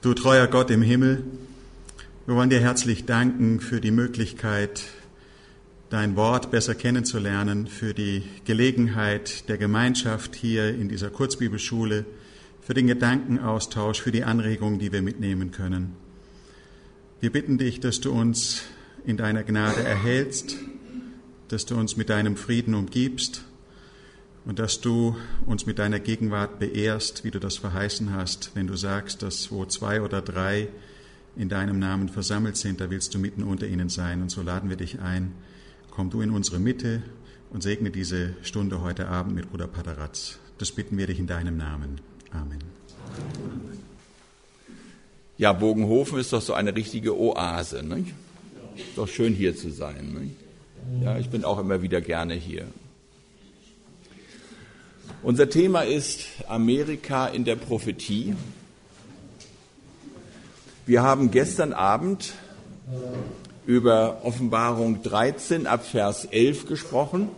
Du treuer Gott im Himmel, wir wollen dir herzlich danken für die Möglichkeit, dein Wort besser kennenzulernen, für die Gelegenheit der Gemeinschaft hier in dieser Kurzbibelschule, für den Gedankenaustausch, für die Anregungen, die wir mitnehmen können. Wir bitten dich, dass du uns in deiner Gnade erhältst, dass du uns mit deinem Frieden umgibst und dass du uns mit deiner Gegenwart beehrst, wie du das verheißen hast, wenn du sagst, dass wo 2 oder 3 in deinem Namen versammelt sind, da willst du mitten unter ihnen sein. Und so laden wir dich ein. Komm du in unsere Mitte und segne diese Stunde heute Abend mit Bruder Paderatz. Das bitten wir dich in deinem Namen. Amen. Ja, Bogenhofen ist doch so eine richtige Oase. Nicht? Ist doch schön hier zu sein. Nicht? Ja, ich bin auch immer wieder gerne hier. Unser Thema ist Amerika in der Prophetie. Wir haben gestern Abend über Offenbarung 13 ab Vers 11 gesprochen.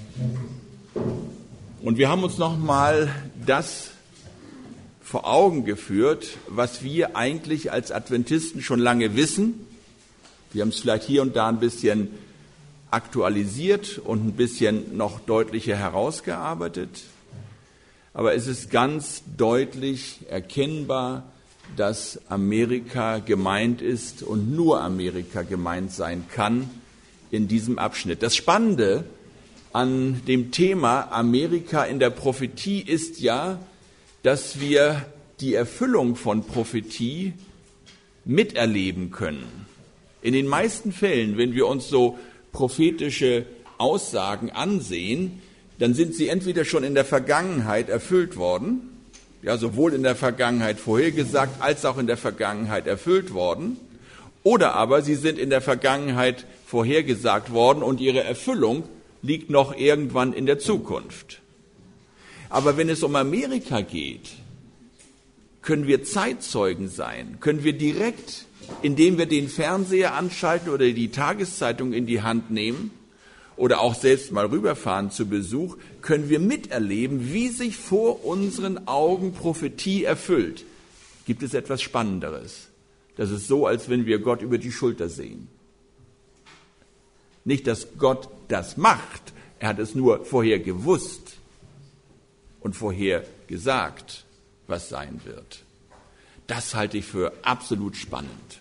Und wir haben uns nochmal das vor Augen geführt, was wir eigentlich als Adventisten schon lange wissen. Wir haben es vielleicht hier und da ein bisschen aktualisiert und ein bisschen noch deutlicher herausgearbeitet. Aber es ist ganz deutlich erkennbar, dass Amerika gemeint ist und nur Amerika gemeint sein kann in diesem Abschnitt. Das Spannende an dem Thema Amerika in der Prophetie ist ja, dass wir die Erfüllung von Prophetie miterleben können. In den meisten Fällen, wenn wir uns so prophetische Aussagen ansehen, dann sind sie entweder schon in der Vergangenheit erfüllt worden, ja, sowohl in der Vergangenheit vorhergesagt, als auch in der Vergangenheit erfüllt worden, oder aber sie sind in der Vergangenheit vorhergesagt worden und ihre Erfüllung liegt noch irgendwann in der Zukunft. Aber wenn es um Amerika geht, können wir Zeitzeugen sein, können wir direkt, indem wir den Fernseher anschalten oder die Tageszeitung in die Hand nehmen oder auch selbst mal rüberfahren zu Besuch, können wir miterleben, wie sich vor unseren Augen Prophetie erfüllt. Gibt es etwas Spannenderes? Das ist so, als wenn wir Gott über die Schulter sehen. Nicht, dass Gott das macht, er hat es nur vorher gewusst und vorher gesagt, was sein wird. Das halte ich für absolut spannend.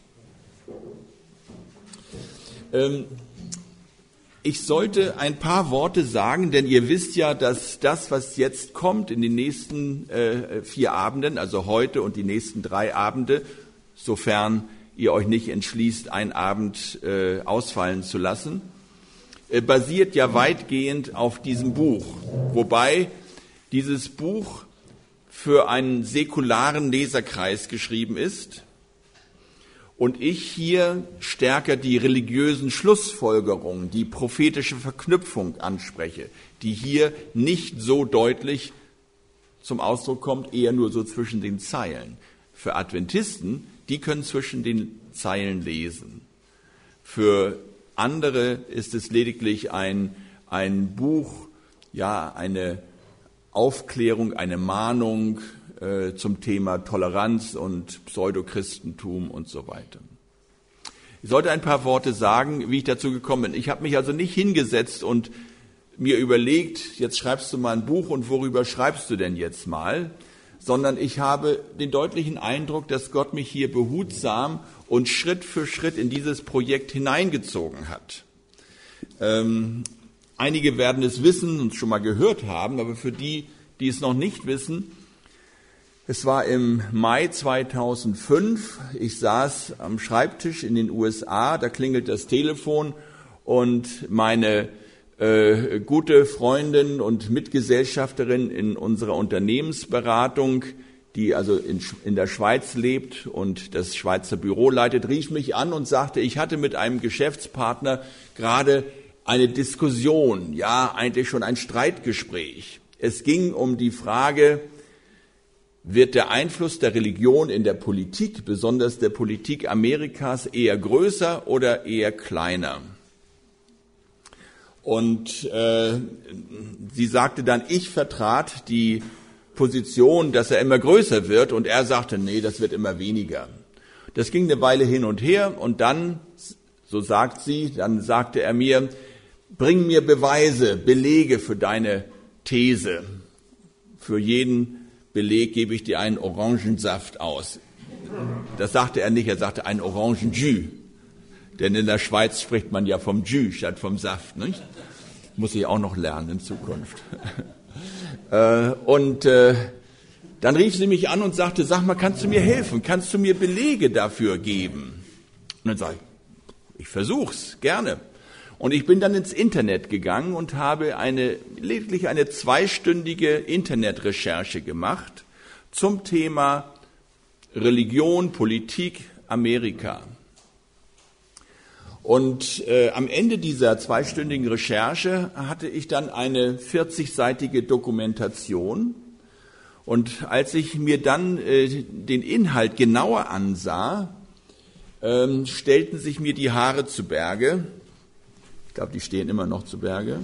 Ich sollte ein paar Worte sagen, denn ihr wisst ja, dass das, was jetzt kommt in den nächsten 4 Abenden, also heute und die nächsten 3 Abende, sofern ihr euch nicht entschließt, einen Abend ausfallen zu lassen, basiert ja weitgehend auf diesem Buch. Wobei dieses Buch für einen säkularen Leserkreis geschrieben ist und ich hier stärker die religiösen Schlussfolgerungen, die prophetische Verknüpfung anspreche, die hier nicht so deutlich zum Ausdruck kommt, eher nur so zwischen den Zeilen. Für Adventisten, die können zwischen den Zeilen lesen. Für andere ist es lediglich ein Buch, ja, eine Aufklärung, eine Mahnung zum Thema Toleranz und Pseudochristentum und so weiter. Ich sollte ein paar Worte sagen, wie ich dazu gekommen bin. Ich habe mich also nicht hingesetzt und mir überlegt, jetzt schreibst du mal ein Buch und worüber schreibst du denn jetzt mal, sondern ich habe den deutlichen Eindruck, dass Gott mich hier behutsam und Schritt für Schritt in dieses Projekt hineingezogen hat. Einige werden es wissen und schon mal gehört haben, aber für die, die es noch nicht wissen, es war im Mai 2005, ich saß am Schreibtisch in den USA, da klingelt das Telefon und meine gute Freundin und Mitgesellschafterin in unserer Unternehmensberatung, die also in der Schweiz lebt und das Schweizer Büro leitet, rief mich an und sagte, ich hatte mit einem Geschäftspartner gerade eine Diskussion, ja, eigentlich schon ein Streitgespräch. Es ging um die Frage, wird der Einfluss der Religion in der Politik, besonders der Politik Amerikas, eher größer oder eher kleiner? Und sie sagte dann, ich vertrat die Position, dass er immer größer wird, und er sagte, nee, das wird immer weniger. Das ging eine Weile hin und her und dann, so sagt sie, dann sagte er mir, bring mir Beweise, Belege für deine These. Für jeden Beleg gebe ich dir einen Orangensaft aus. Das sagte er nicht, er sagte einen Orangenjus. Denn in der Schweiz spricht man ja vom Jus statt vom Saft, nicht? Muss ich auch noch lernen in Zukunft. Dann rief sie mich an und sagte, sag mal, kannst du mir helfen? Kannst du mir Belege dafür geben? Und dann sage ich versuch's, gerne. Und ich bin dann ins Internet gegangen und habe lediglich eine 2-stündige Internetrecherche gemacht zum Thema Religion, Politik, Amerika. Und am Ende dieser 2-stündigen Recherche hatte ich dann eine 40-seitige Dokumentation. Und als ich mir dann den Inhalt genauer ansah, stellten sich mir die Haare zu Berge. Ich glaube, die stehen immer noch zu Berge.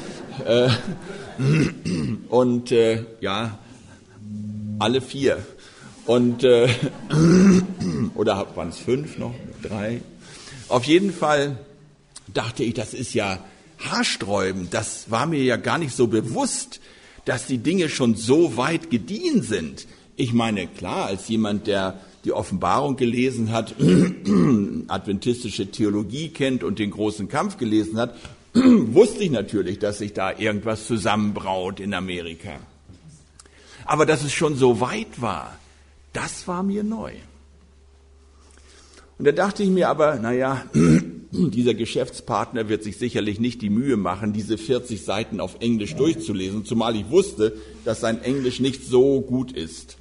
Alle 4. Oder waren es 5 noch? 3? Auf jeden Fall dachte ich, das ist ja haarsträubend. Das war mir ja gar nicht so bewusst, dass die Dinge schon so weit gediehen sind. Ich meine, klar, als jemand, der die Offenbarung gelesen hat, adventistische Theologie kennt und den großen Kampf gelesen hat, wusste ich natürlich, dass sich da irgendwas zusammenbraut in Amerika. Aber dass es schon so weit war, das war mir neu. Und da dachte ich mir aber, dieser Geschäftspartner wird sich sicherlich nicht die Mühe machen, diese 40 Seiten auf Englisch durchzulesen, zumal ich wusste, dass sein Englisch nicht so gut ist.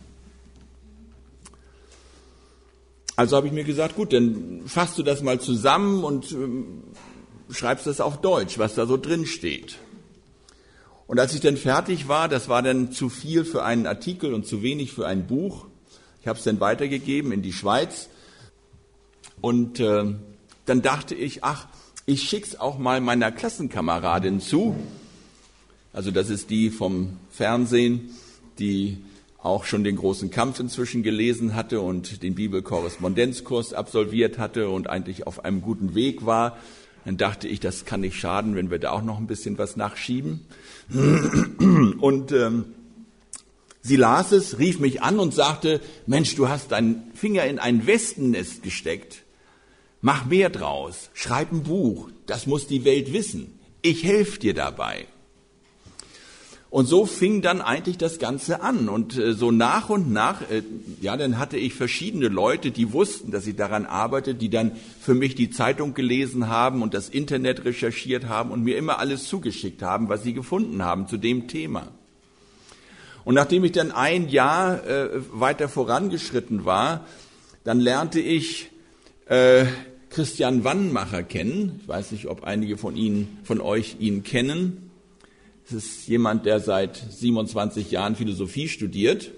Also habe ich mir gesagt, gut, dann fasst du das mal zusammen und schreibst das auf Deutsch, was da so drin steht. Und als ich dann fertig war, das war dann zu viel für einen Artikel und zu wenig für ein Buch. Ich habe es dann weitergegeben in die Schweiz. Und dann dachte ich, ich schick's auch mal meiner Klassenkameradin zu. Also das ist die vom Fernsehen, die auch schon den großen Kampf inzwischen gelesen hatte und den Bibelkorrespondenzkurs absolviert hatte und eigentlich auf einem guten Weg war. Dann dachte ich, das kann nicht schaden, wenn wir da auch noch ein bisschen was nachschieben. Und sie las es, rief mich an und sagte, Mensch, du hast deinen Finger in ein Wespennest gesteckt. Mach mehr draus, schreib ein Buch, das muss die Welt wissen. Ich helfe dir dabei. Und so fing dann eigentlich das Ganze an. Und so nach und nach, dann hatte ich verschiedene Leute, die wussten, dass ich daran arbeite, die dann für mich die Zeitung gelesen haben und das Internet recherchiert haben und mir immer alles zugeschickt haben, was sie gefunden haben zu dem Thema. Und nachdem ich dann ein Jahr weiter vorangeschritten war, dann lernte ich Christian Wannmacher kennen. Ich weiß nicht, ob einige von euch ihn kennen. Es ist jemand, der seit 27 Jahren Philosophie studiert.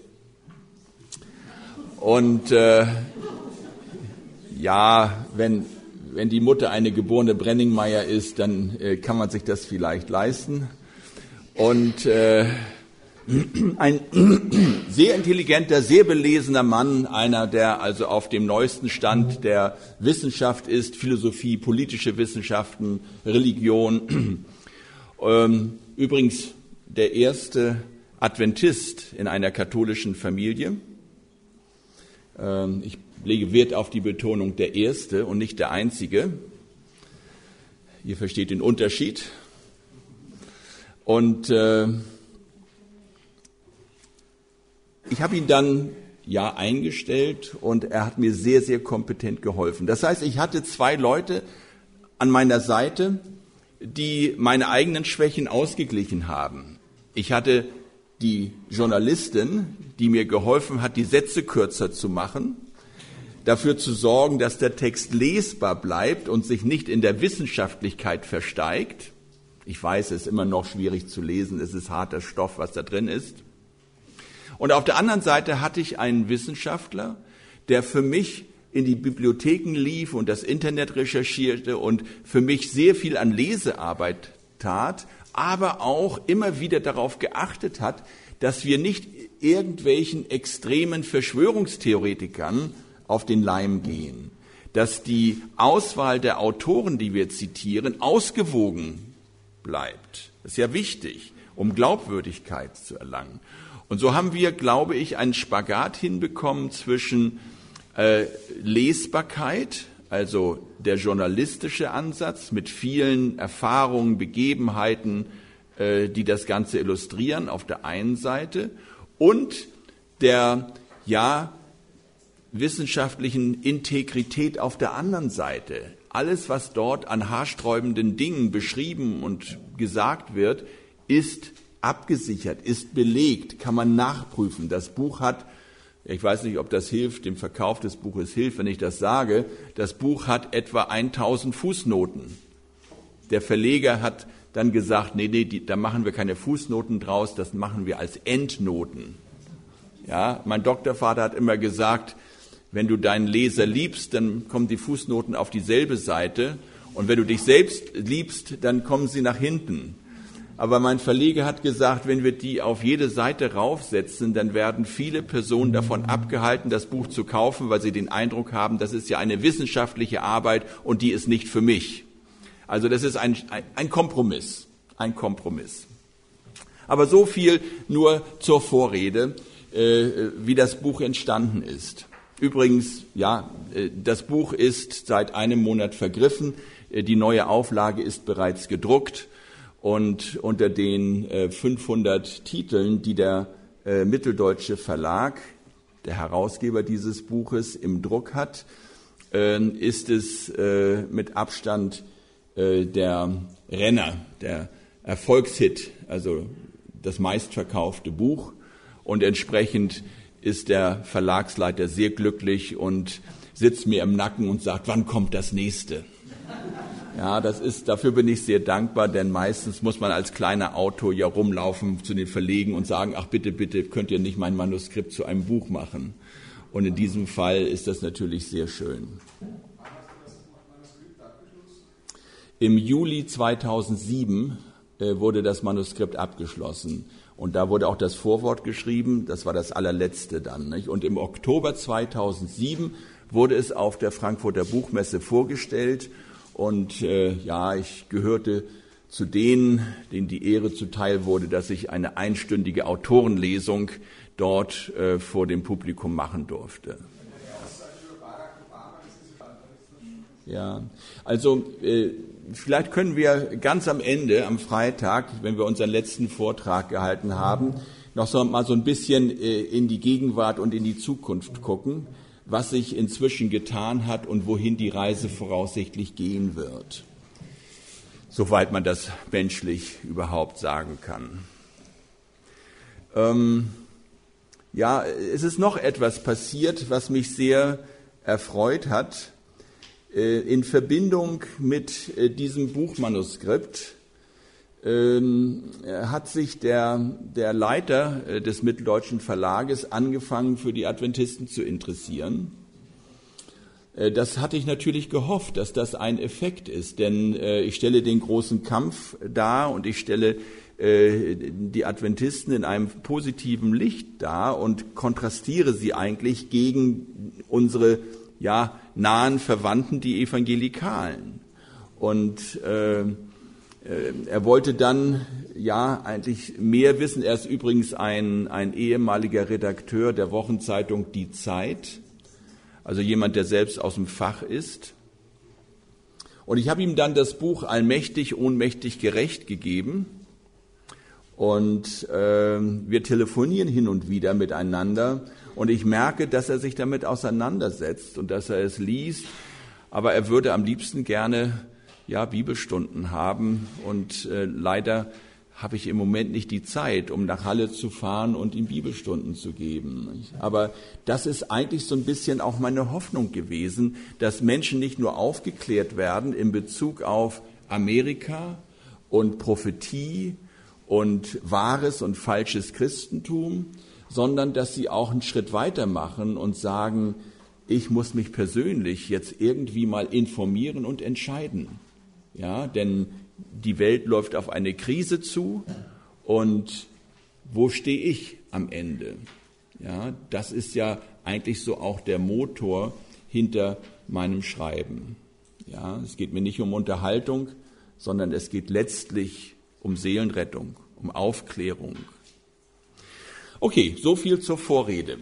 Und wenn die Mutter eine geborene Brenningmeier ist, dann kann man sich das vielleicht leisten. Und ein sehr intelligenter, sehr belesener Mann, einer, der also auf dem neuesten Stand der Wissenschaft ist, Philosophie, politische Wissenschaften, Religion. Übrigens der erste Adventist in einer katholischen Familie. Ich lege Wert auf die Betonung der erste und nicht der einzige. Ihr versteht den Unterschied. Und ich habe ihn dann eingestellt und er hat mir sehr, sehr kompetent geholfen. Das heißt, ich hatte 2 Leute an meiner Seite, die meine eigenen Schwächen ausgeglichen haben. Ich hatte die Journalistin, die mir geholfen hat, die Sätze kürzer zu machen, dafür zu sorgen, dass der Text lesbar bleibt und sich nicht in der Wissenschaftlichkeit versteigt. Ich weiß, es ist immer noch schwierig zu lesen, es ist harter Stoff, was da drin ist. Und auf der anderen Seite hatte ich einen Wissenschaftler, der für mich in die Bibliotheken lief und das Internet recherchierte und für mich sehr viel an Lesearbeit tat, aber auch immer wieder darauf geachtet hat, dass wir nicht irgendwelchen extremen Verschwörungstheoretikern auf den Leim gehen, dass die Auswahl der Autoren, die wir zitieren, ausgewogen bleibt. Das ist ja wichtig, um Glaubwürdigkeit zu erlangen. Und so haben wir, glaube ich, einen Spagat hinbekommen zwischen Lesbarkeit, also der journalistische Ansatz mit vielen Erfahrungen, Begebenheiten, die das Ganze illustrieren auf der einen Seite, und der wissenschaftlichen Integrität auf der anderen Seite. Alles, was dort an haarsträubenden Dingen beschrieben und gesagt wird, ist abgesichert, ist belegt, kann man nachprüfen. Das Buch hat, ich weiß nicht, ob das hilft, dem Verkauf des Buches hilft, wenn ich das sage, das Buch hat etwa 1000 Fußnoten. Der Verleger hat dann gesagt, nee, da machen wir keine Fußnoten draus, das machen wir als Endnoten. Ja, mein Doktorvater hat immer gesagt, wenn du deinen Leser liebst, dann kommen die Fußnoten auf dieselbe Seite, und wenn du dich selbst liebst, dann kommen sie nach hinten. Aber mein Verleger hat gesagt, wenn wir die auf jede Seite raufsetzen, dann werden viele Personen davon abgehalten, das Buch zu kaufen, weil sie den Eindruck haben, das ist ja eine wissenschaftliche Arbeit und die ist nicht für mich. Also das ist ein Kompromiss, ein Kompromiss. Aber so viel nur zur Vorrede, wie das Buch entstanden ist. Übrigens, das Buch ist seit einem Monat vergriffen, die neue Auflage ist bereits gedruckt. Und unter den 500 Titeln, die der Mitteldeutsche Verlag, der Herausgeber dieses Buches, im Druck hat, ist es mit Abstand der Renner, der Erfolgshit, also das meistverkaufte Buch. Und entsprechend ist der Verlagsleiter sehr glücklich und sitzt mir im Nacken und sagt, wann kommt das nächste? Ja, dafür bin ich sehr dankbar, denn meistens muss man als kleiner Autor ja rumlaufen zu den Verlegen und sagen, ach bitte, könnt ihr nicht mein Manuskript zu einem Buch machen? Und in diesem Fall ist das natürlich sehr schön. Im Juli 2007 wurde das Manuskript abgeschlossen. Und da wurde auch das Vorwort geschrieben, das war das allerletzte dann. Nicht? Und im Oktober 2007 wurde es auf der Frankfurter Buchmesse vorgestellt. Und ich gehörte zu denen die Ehre zuteil wurde, dass ich eine einstündige Autorenlesung dort vor dem Publikum machen durfte. Ja, also vielleicht können wir ganz am Ende, am Freitag, wenn wir unseren letzten Vortrag gehalten haben, noch mal so ein bisschen in die Gegenwart und in die Zukunft gucken, was sich inzwischen getan hat und wohin die Reise voraussichtlich gehen wird. Soweit man das menschlich überhaupt sagen kann. Es ist noch etwas passiert, was mich sehr erfreut hat. In Verbindung mit diesem Buchmanuskript hat sich der Leiter des Mitteldeutschen Verlages angefangen, für die Adventisten zu interessieren. Das hatte ich natürlich gehofft, dass das ein Effekt ist, denn ich stelle den großen Kampf dar und ich stelle die Adventisten in einem positiven Licht dar und kontrastiere sie eigentlich gegen unsere nahen Verwandten, die Evangelikalen. Und er wollte dann eigentlich mehr wissen. Er ist übrigens ein ehemaliger Redakteur der Wochenzeitung Die Zeit, also jemand, der selbst aus dem Fach ist. Und ich habe ihm dann das Buch Allmächtig, ohnmächtig, gerecht gegeben. Und wir telefonieren hin und wieder miteinander. Und ich merke, dass er sich damit auseinandersetzt und dass er es liest. Aber er würde am liebsten gerne Bibelstunden haben. Und leider habe ich im Moment nicht die Zeit, um nach Halle zu fahren und ihm Bibelstunden zu geben. Aber das ist eigentlich so ein bisschen auch meine Hoffnung gewesen, dass Menschen nicht nur aufgeklärt werden in Bezug auf Amerika und Prophetie und wahres und falsches Christentum, sondern dass sie auch einen Schritt weiter machen und sagen, ich muss mich persönlich jetzt irgendwie mal informieren und entscheiden. Ja, denn die Welt läuft auf eine Krise zu und wo stehe ich am Ende? Ja, das ist ja eigentlich so auch der Motor hinter meinem Schreiben. Ja, es geht mir nicht um Unterhaltung, sondern es geht letztlich um Seelenrettung, um Aufklärung. Okay, so viel zur Vorrede.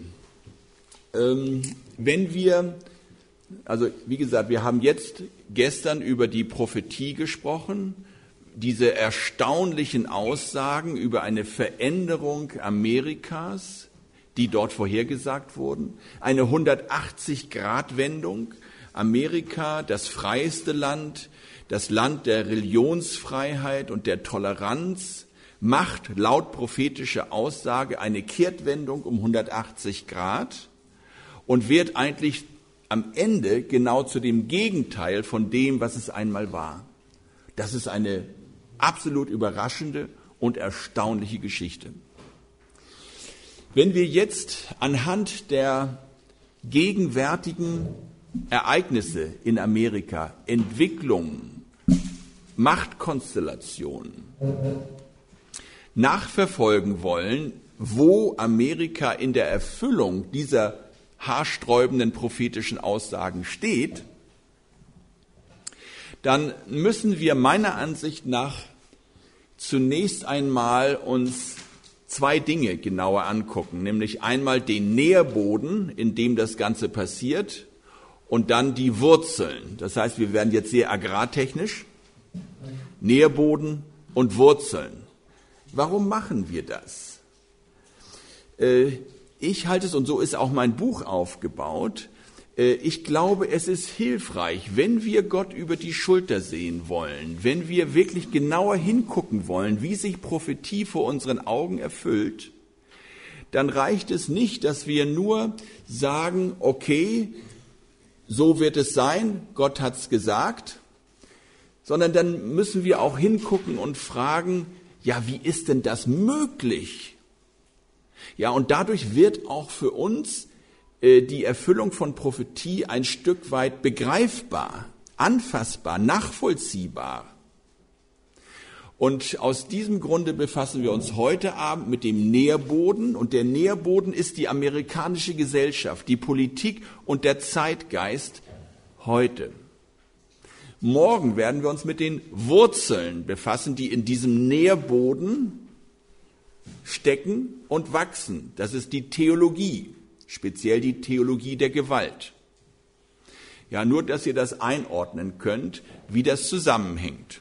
Wie gesagt, wir haben gestern über die Prophetie gesprochen, diese erstaunlichen Aussagen über eine Veränderung Amerikas, die dort vorhergesagt wurden, eine 180-Grad-Wendung, Amerika, das freieste Land, das Land der Religionsfreiheit und der Toleranz, macht laut prophetischer Aussage eine Kehrtwendung um 180 Grad und wird eigentlich am Ende genau zu dem Gegenteil von dem, was es einmal war. Das ist eine absolut überraschende und erstaunliche Geschichte. Wenn wir jetzt anhand der gegenwärtigen Ereignisse in Amerika, Entwicklungen, Machtkonstellationen nachverfolgen wollen, wo Amerika in der Erfüllung dieser haarsträubenden prophetischen Aussagen steht, dann müssen wir meiner Ansicht nach zunächst einmal uns zwei Dinge genauer angucken, nämlich einmal den Nährboden, in dem das Ganze passiert, und dann die Wurzeln. Das heißt, wir werden jetzt sehr agrartechnisch, Nährboden und Wurzeln. Warum machen wir das? Ich halte es, und so ist auch mein Buch aufgebaut, ich glaube, es ist hilfreich, wenn wir Gott über die Schulter sehen wollen, wenn wir wirklich genauer hingucken wollen, wie sich Prophetie vor unseren Augen erfüllt, dann reicht es nicht, dass wir nur sagen, okay, so wird es sein, Gott hat's gesagt, sondern dann müssen wir auch hingucken und fragen, ja, wie ist denn das möglich? Ja, und dadurch wird auch für uns die Erfüllung von Prophetie ein Stück weit begreifbar, anfassbar, nachvollziehbar. Und aus diesem Grunde befassen wir uns heute Abend mit dem Nährboden. Und der Nährboden ist die amerikanische Gesellschaft, die Politik und der Zeitgeist heute. Morgen werden wir uns mit den Wurzeln befassen, die in diesem Nährboden stecken und wachsen. Das ist die Theologie, speziell die Theologie der Gewalt. Ja, nur, dass ihr das einordnen könnt, wie das zusammenhängt.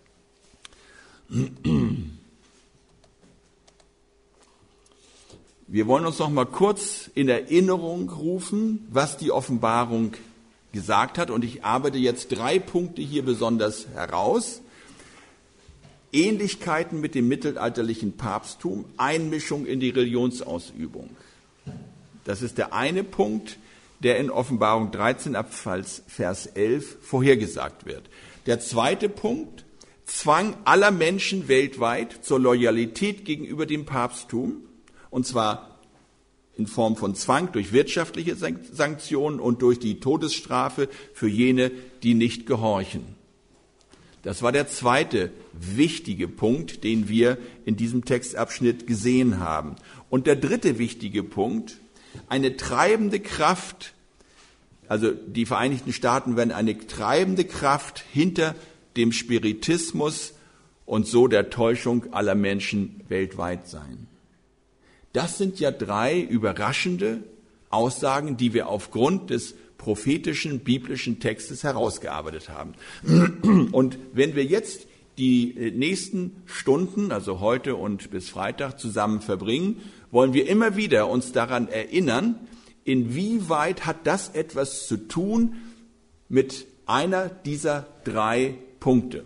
Wir wollen uns noch mal kurz in Erinnerung rufen, was die Offenbarung gesagt hat. Und ich arbeite jetzt 3 Punkte hier besonders heraus. Ähnlichkeiten mit dem mittelalterlichen Papsttum, Einmischung in die Religionsausübung. Das ist der eine Punkt, der in Offenbarung 13 ab Vers 11 vorhergesagt wird. Der zweite Punkt, Zwang aller Menschen weltweit zur Loyalität gegenüber dem Papsttum, und zwar in Form von Zwang durch wirtschaftliche Sanktionen und durch die Todesstrafe für jene, die nicht gehorchen. Das war der zweite wichtige Punkt, den wir in diesem Textabschnitt gesehen haben. Und der dritte wichtige Punkt, eine treibende Kraft, also die Vereinigten Staaten werden eine treibende Kraft hinter dem Spiritismus und so der Täuschung aller Menschen weltweit sein. Das sind ja 3 überraschende Aussagen, die wir aufgrund des prophetischen, biblischen Textes herausgearbeitet haben. Und wenn wir jetzt die nächsten Stunden, also heute und bis Freitag, zusammen verbringen, wollen wir immer wieder uns daran erinnern, inwieweit hat das etwas zu tun mit einem dieser 3 Punkte.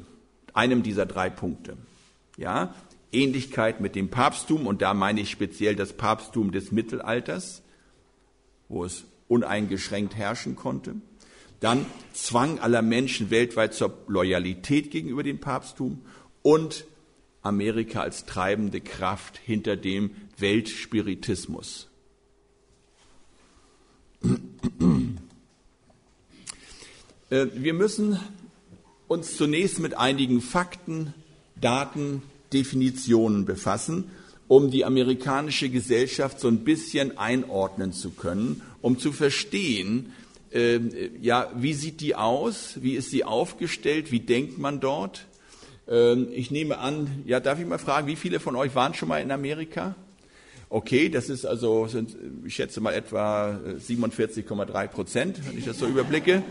Ja, Ähnlichkeit mit dem Papsttum, und da meine ich speziell das Papsttum des Mittelalters, wo es uneingeschränkt herrschen konnte. Dann Zwang aller Menschen weltweit zur Loyalität gegenüber dem Papsttum und Amerika als treibende Kraft hinter dem Weltspiritismus. Wir müssen uns zunächst mit einigen Fakten, Daten, Definitionen befassen, um die amerikanische Gesellschaft so ein bisschen einordnen zu können, um zu verstehen, wie sieht die aus, wie ist sie aufgestellt, wie denkt man dort? Ich nehme an, darf ich mal fragen, wie viele von euch waren schon mal in Amerika? Okay, das ist also, ich schätze mal etwa 47,3%, wenn ich das so überblicke.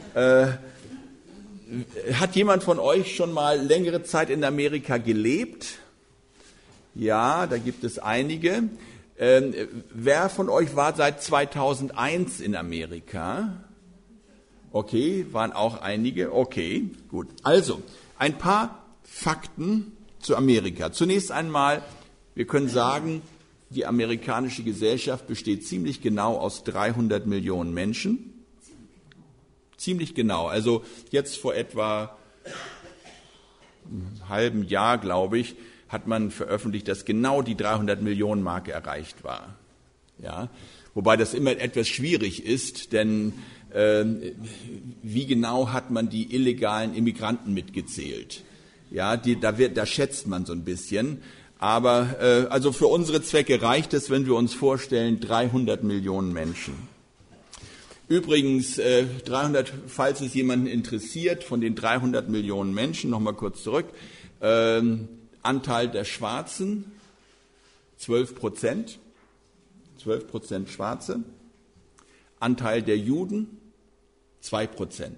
Hat jemand von euch schon mal längere Zeit in Amerika gelebt? Ja, da gibt es einige. Wer von euch war seit 2001 in Amerika? Okay, waren auch einige. Okay, gut. Also, ein paar Fakten zu Amerika. Zunächst einmal, wir können sagen, die amerikanische Gesellschaft besteht ziemlich genau aus 300 Millionen Menschen. Ziemlich genau. Also jetzt vor etwa einem halben Jahr, glaube ich, hat man veröffentlicht, dass genau die 300 Millionen Marke erreicht war. Ja, wobei das immer etwas schwierig ist, denn wie genau hat man die illegalen Immigranten mitgezählt? Ja, da schätzt man so ein bisschen. Aber also für unsere Zwecke reicht es, wenn wir uns vorstellen, 300 Millionen Menschen. Übrigens, 300, falls es jemanden interessiert, von den 300 Millionen Menschen, nochmal kurz zurück, Anteil der Schwarzen, 12%, 12% Schwarze, Anteil der Juden, 2%.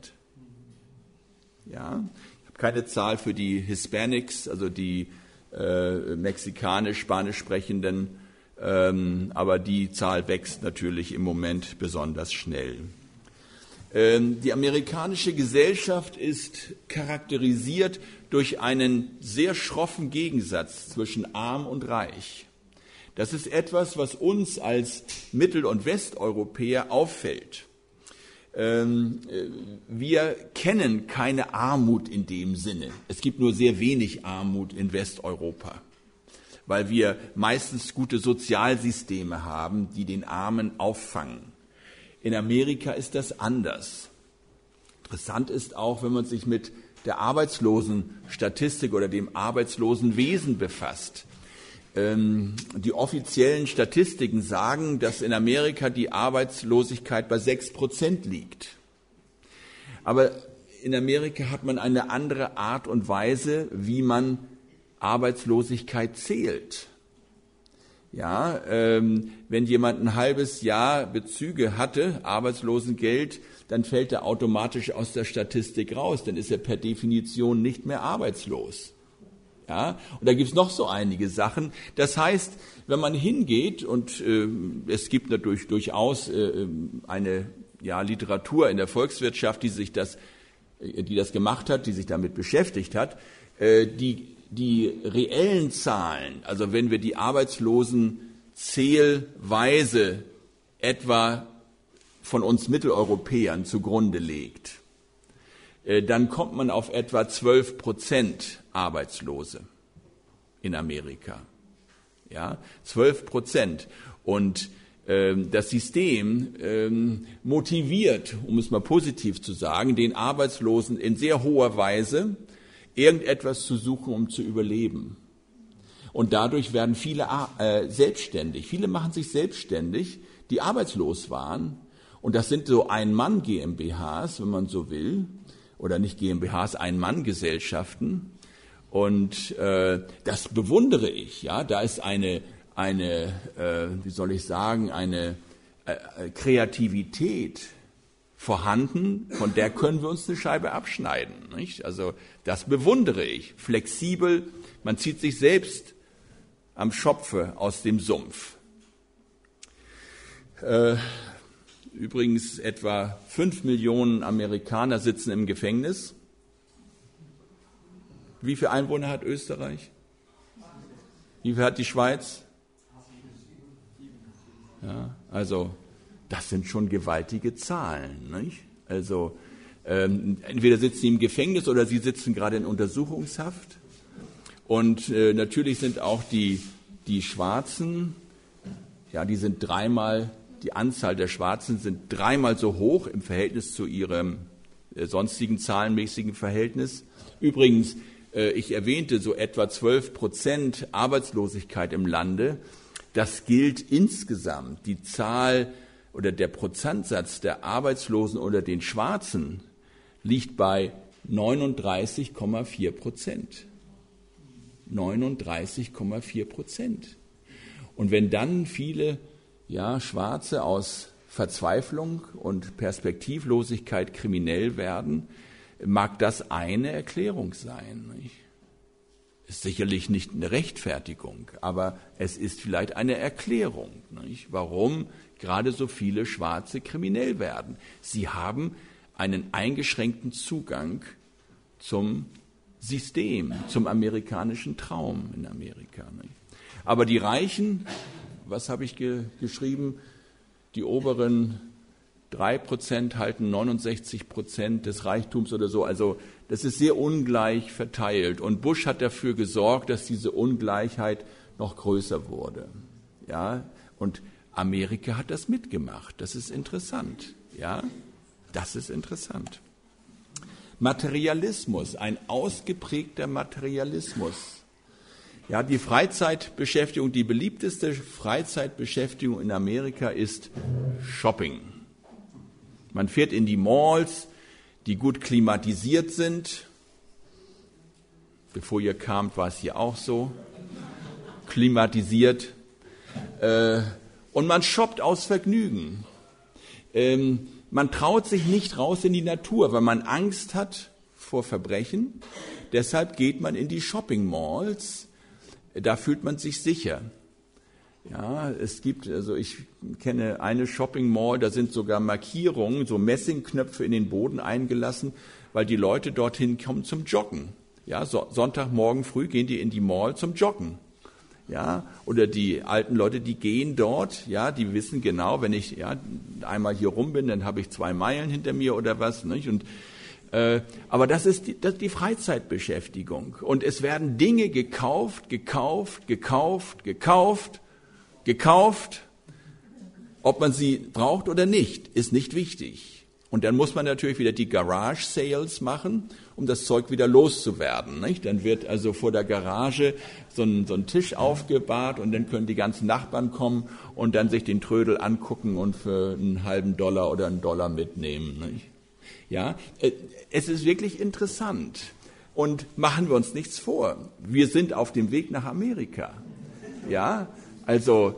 Ja, ich habe keine Zahl für die Hispanics, also die mexikanisch, spanisch sprechenden, aber die Zahl wächst natürlich im Moment besonders schnell. Die amerikanische Gesellschaft ist charakterisiert durch einen sehr schroffen Gegensatz zwischen Arm und Reich. Das ist etwas, was uns als Mittel- und Westeuropäer auffällt. Wir kennen keine Armut in dem Sinne. Es gibt nur sehr wenig Armut in Westeuropa, weil wir meistens gute Sozialsysteme haben, die den Armen auffangen. In Amerika ist das anders. Interessant ist auch, wenn man sich mit der Arbeitslosenstatistik oder dem Arbeitslosenwesen befasst. Die offiziellen Statistiken sagen, dass in Amerika die Arbeitslosigkeit bei 6% liegt. Aber in Amerika hat man eine andere Art und Weise, wie man Arbeitslosigkeit zählt. Ja, wenn jemand ein halbes Jahr Bezüge hatte, Arbeitslosengeld, dann fällt er automatisch aus der Statistik raus, dann ist er per Definition nicht mehr arbeitslos. Ja, und da gibt's noch so einige Sachen. Das heißt, wenn man hingeht, und es gibt natürlich durchaus eine Literatur in der Volkswirtschaft, die das gemacht hat, die sich damit beschäftigt hat, die reellen Zahlen, also wenn wir die Arbeitslosen zählweise etwa von uns Mitteleuropäern zugrunde legt, dann kommt man auf etwa 12% Arbeitslose in Amerika. Ja, 12%. Und das System motiviert, um es mal positiv zu sagen, den Arbeitslosen in sehr hoher Weise, irgendetwas zu suchen, um zu überleben. Und dadurch werden viele selbstständig. Viele machen sich selbstständig, die arbeitslos waren. Und das sind so Ein-Mann-GmbHs, wenn man so will. Oder nicht GmbHs, Ein-Mann-Gesellschaften. Und das bewundere ich. Ja, da ist eine Kreativität vorhanden, von der können wir uns eine Scheibe abschneiden. Nicht? Also das bewundere ich. Flexibel, man zieht sich selbst am Schopfe aus dem Sumpf. Übrigens etwa 5 Millionen Amerikaner sitzen im Gefängnis. Wie viele Einwohner hat Österreich? Wie viel hat die Schweiz? Ja, also das sind schon gewaltige Zahlen. Nicht? Also entweder sitzen sie im Gefängnis oder sie sitzen gerade in Untersuchungshaft. Und natürlich sind auch die Schwarzen, ja, die Anzahl der Schwarzen sind dreimal so hoch im Verhältnis zu ihrem sonstigen zahlenmäßigen Verhältnis. Übrigens, ich erwähnte so etwa 12% Arbeitslosigkeit im Lande. Das gilt insgesamt. Die Zahl oder der Prozentsatz der Arbeitslosen unter den Schwarzen liegt bei 39,4%. 39,4%. Und wenn dann viele Schwarze aus Verzweiflung und Perspektivlosigkeit kriminell werden, mag das eine Erklärung sein. Nicht? Ist sicherlich nicht eine Rechtfertigung, aber es ist vielleicht eine Erklärung, nicht? Warum gerade so viele Schwarze kriminell werden. Sie haben einen eingeschränkten Zugang zum System, zum amerikanischen Traum in Amerika. Nicht? Aber die Reichen, was habe ich geschrieben, die oberen 3% halten 69% des Reichtums oder so. Also das ist sehr ungleich verteilt. Und Bush hat dafür gesorgt, dass diese Ungleichheit noch größer wurde. Ja, und Amerika hat das mitgemacht. Das ist interessant. Ja, das ist interessant. Materialismus, ein ausgeprägter Materialismus. Ja, die Freizeitbeschäftigung, die beliebteste Freizeitbeschäftigung in Amerika ist Shopping. Man fährt in die Malls, die gut klimatisiert sind. Bevor ihr kamt, war es hier auch so. Klimatisiert. Und man shoppt aus Vergnügen. Man traut sich nicht raus in die Natur, weil man Angst hat vor Verbrechen. Deshalb geht man in die Shopping-Malls. Da fühlt man sich sicher. Ja, es gibt, also ich kenne eine Shopping-Mall, da sind sogar Markierungen, so Messingknöpfe in den Boden eingelassen, weil die Leute dorthin kommen zum Joggen. Ja, Sonntagmorgen früh gehen die in die Mall zum Joggen. Ja, oder die alten Leute, die gehen dort, ja, die wissen genau, wenn ich einmal hier rum bin, dann habe ich 2 Meilen hinter mir oder was, nicht? Und aber das ist die Freizeitbeschäftigung. Und es werden Dinge gekauft. Ob man sie braucht oder nicht, ist nicht wichtig. Und dann muss man natürlich wieder die Garage Sales machen, um das Zeug wieder loszuwerden. Nicht? Dann wird also vor der Garage so ein Tisch aufgebahrt und dann können die ganzen Nachbarn kommen und dann sich den Trödel angucken und für einen halben $1 oder $1 mitnehmen. Nicht? Ja, es ist wirklich interessant. Und machen wir uns nichts vor. Wir sind auf dem Weg nach Amerika. Ja, also